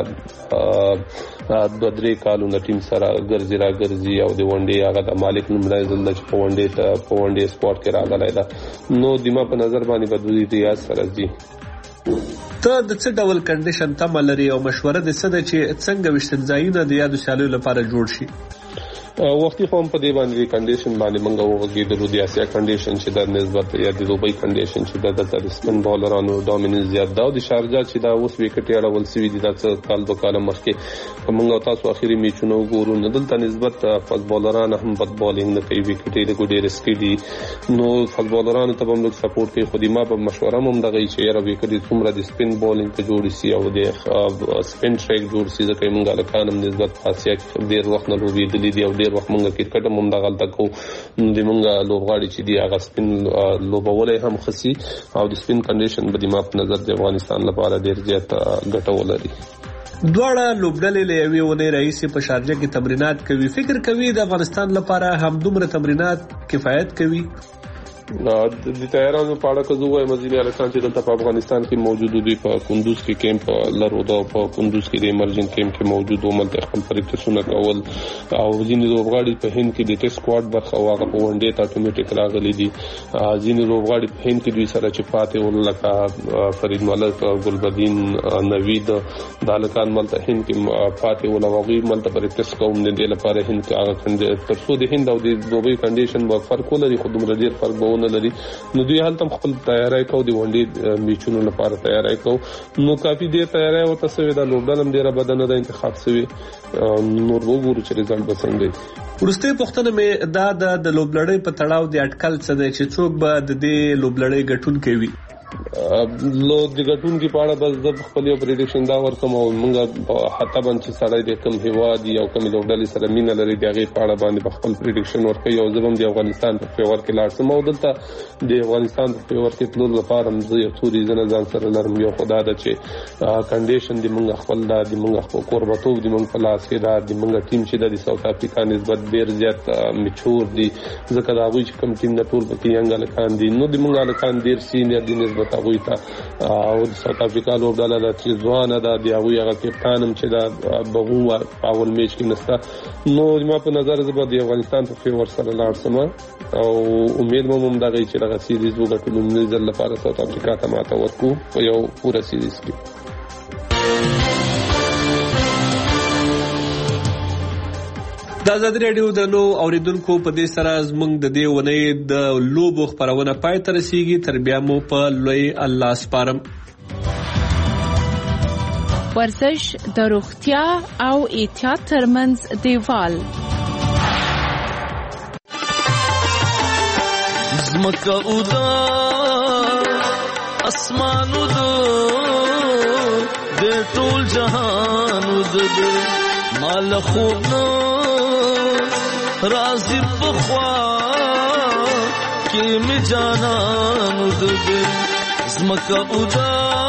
M: د درې کالو د ټیم سره ګرځي را ګرځي او د ون ډے هغه د مالک نمړای زل چې په ون ډے ته په ون ډے سپورت کې راغلی دا نو د ما په نظر باندې به دوی ریاض سره ځي.
G: ته د څه ډول کنډیشن تمه لري او مشوره د څه ده چې څنګه وشتل ځایونه د یادو سیالیو لپاره جوړ شي؟
M: وختي خو هم په دې باندې کنډیشن باندې موږ وغږېدلو د اسیا کنډیشن چې د نسبت یا د دوبۍ کنډیشن چې د سپن بالرانو ډومیننس زیات دا او د شارجه چې دا اوس وکټ اړول سوي دي دا څه کال دوه کاله مخکې موږ تاسو اخیری میچونه وګورو نو دلته نسبت فاست بالران هم بد بالینګ نه کوي وکټ د ګډې رسکي دي نو فاست بالرانو ته هم لږ سپورټ کوي خو د ما په مشوره هم دغه چې یاره وکټ څومره د سپن بالینګ ته جوړ شي او د سپن ټریک جوړ شي ځکه موږ الکان هم نسبت اسیا کې ډیر وخت نه لوبېدلي دي او ډیر وخت موږ کرکټ هم د غلطه کو د موږ لوبغاړي چې دی هغه سپین لوبولې هم خسي او د سپین کنډیشن به د ما په نظر د افغانستان لپاره ډیر زیات ګټور لري.
G: دواړه لوبډلې له یوې ونې رئیس په شارجه کې تمرینات کوي. فکر کوي د افغانستان لپاره هم دومره تمرینات کفایت کوي؟
M: د تیارانو په اړه که زه وایم ځینې هلکان چې دلته په افغانستان کې موجود دي په کندوز کې کیمپ لرو دا په کندوز کې د ایمرجن کیمپ کې موجود وو ملته خپل پریکټسونه کول او ځینې لوبغاړي په هند کې د ټیسټ سکواډ برخه واغه په ون ډے ته اتوماتیک راغلي دي ځینې لوبغاړي په هند کې دوی سره چې پاتې ول لکه فرید ملک ګلبدین نوید د هلکان ملته هند کې پاتې ول او هغوی ملته پریکټس کوم د دې لپاره هند کې هغه تر څو د هند او د دوبۍ کنډیشن به فرق ولري خو دومره ډېر فرق به نه لري نو دوی هلته خپل تیاری کو دی ون ډے میچونو لپاره تیاری کو نو کافي ډیر تیاری ورته سوي دا لوبډل هم ډیره بدنه د انتخاب سوي نور وګورو چې رزلټ به څنګه دی.
G: ورسته پوښتنه مې دا د لوبلړۍ په تړاو د اټکل څه دی چې څوک به د دې لوبلړۍ ګټون کوي؟
M: لو د ګټون کې پاړه بس د خپل یو پریډکشن دا ورکوم او موږ حتی باندې سړی د کم هواد یو کم لوبډلې سره مینه لري دغه پاړه باندې خپل پریډکشن ورکوي او زبم د افغانستان په فیور کې لاړ سم او دلته د افغانستان په فیور کې تلل لپاره مزه یو څو ریزنه ځان سره لرم یو خدا د چې کنډیشن د موږ خپل د موږ خپل قربتوب د موږ په لاس کې دا د موږ ټیم چې د ساوث افریقا نسبت ډیر زیات میچور دي ځکه دا غوي چې کم ټیم نه ټول پکې ینګ الکان دي نو د موږ الکان ډیر سینیئر دي نسبت هغه ته او د ساوث افریقا لوبډله د چې ځوانه ده د هغوی هغه کپتان هم چې دا بغو په اول میچ کې نسته نو ما په نظر زه به د افغانستان په فیور سره لاړ سم او امید مې هم دغه چې دغه سیریز وګټو لومړي ځل لپاره ساوث افریقا ته ماته ورکو په یو پوره سیریز کې.
G: د آزادي راډیو د نو اوریدونکو په دې سره زموږ د دې ونې د لوبو خبرونه پای ته رسیږي. تر بیا مو په لوی الله سپارم.
B: ورزش د روغتیا او احتیاط ترمنځ دیوال.
N: زمکه اودا اسمانو دو د ټول جهان د مال خوب نو رازی بخوا کی می جانانو دو زمکا اودا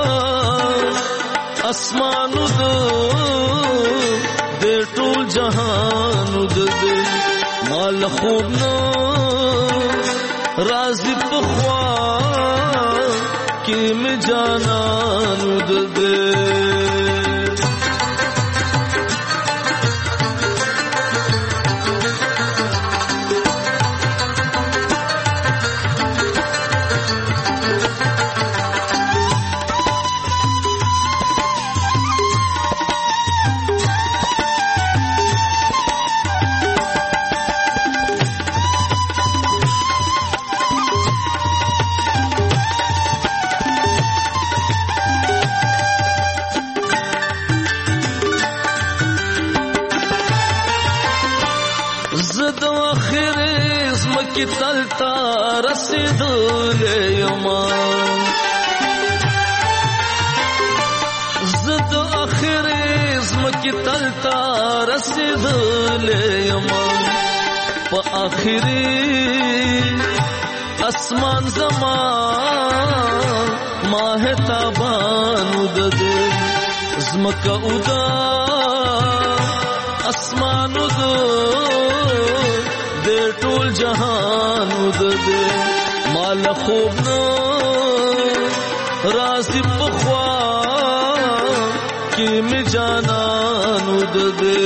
N: اسمانو دو دے ټول جهانو دو مال خوب نو رازی بخوا کی می جانانو دو کی تلتا رسیدلې یما دلتا رسیدلې یم په آخري اسمان زمان ماه تابانو ددې زمکه اودا اسمانو دې ټول جهانو ددې مال خوب نو رازی پخوا کی می جانانو ددې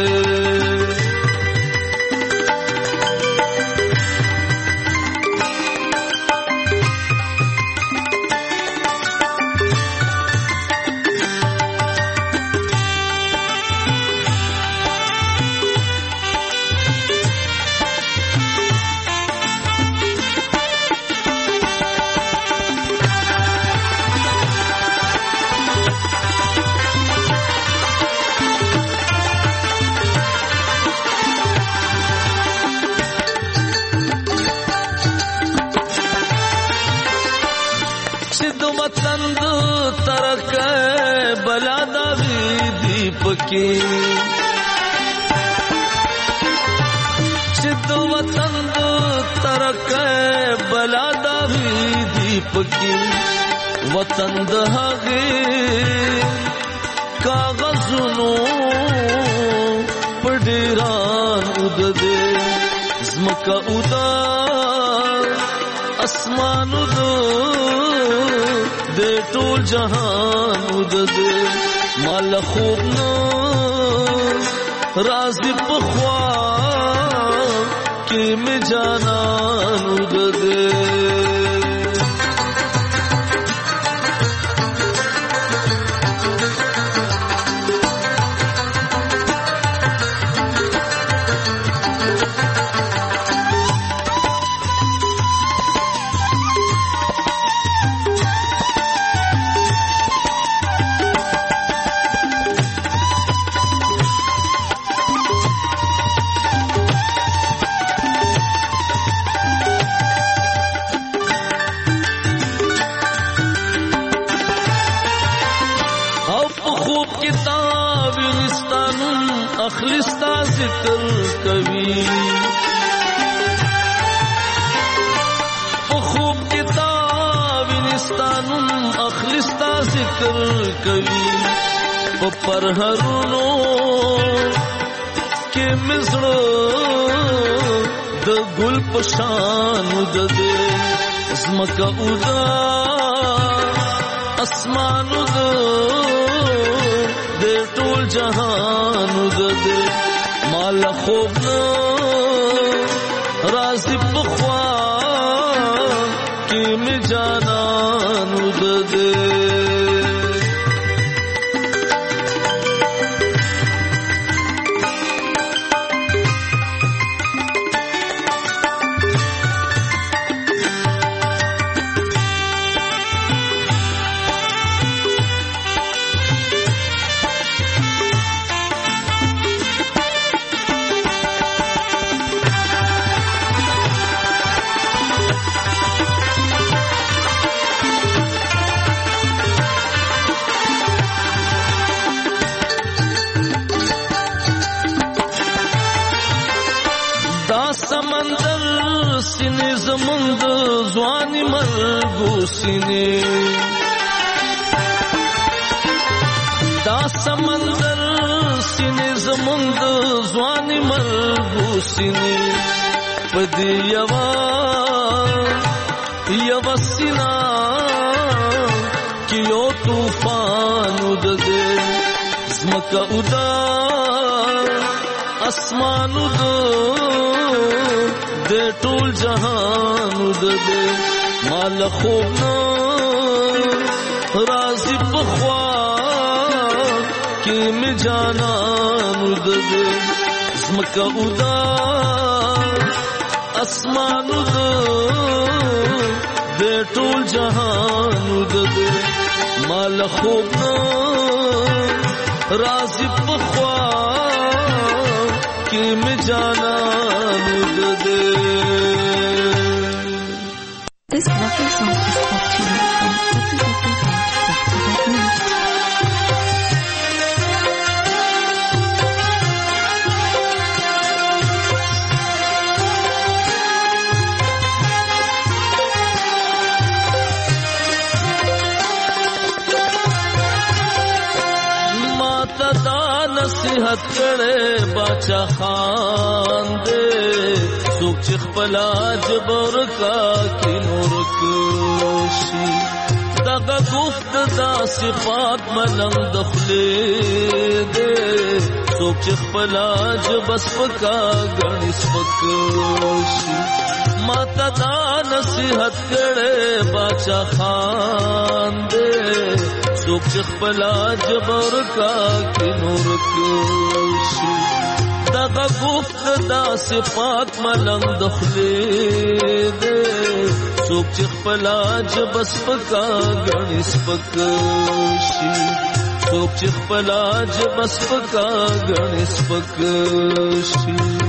N: की सिद्ध वतन तरक बला दावी दीप की वतन दहागे कागजनो पडेरान उददे zmaka udar asman udo de tul jahan udde mal khub no razi pakhwa ke me janan udde अखलिस्ता जिक्र कवि खूब किताब निस्तानुम अखलिस्ता जिक्र कवि पर हरुनो के मिसरो द गुल पशान ददे अस्मका उदा अस्मान उदा दे टोल जहान उददे माल खूब न राज़ी पख्वा के में जानान उददे सिने जमुंद ज़वानी मरगो सिने दा समंदर सिने जमुंद ज़वानी मरगो सिने पदी यवा यवा सिना कियो तूफान उददे ज़मका उदा अस्मान उदो दे टोल जहान उददे माल खूब न राज़ी पख्वा के में जानान उददे ज़मका उदा अस्मान उदो दे टोल जहान उददे माल खूब न राज़ी पख्वा के में जानान उददे.
O: This lovely song is brought to you from w w w dot sakti dot net.
N: نصیحت کړي باچا خان دې څوک چې خپل جبر کا کې نور کوشي دغه گفت دا صفات ملنګ دخلې دې څوک چې خپل جبس پکا غني سپکشي ماته دا نصیحت کړي باچا خان دې څوک چې خپل جبر کا کې نور کوشي دغه گفت دا صفات ملنګ دخلې دې څوک چې خپل جبس پکا غني سپکشي څوک چې خپل جبس پکا غني سپکشي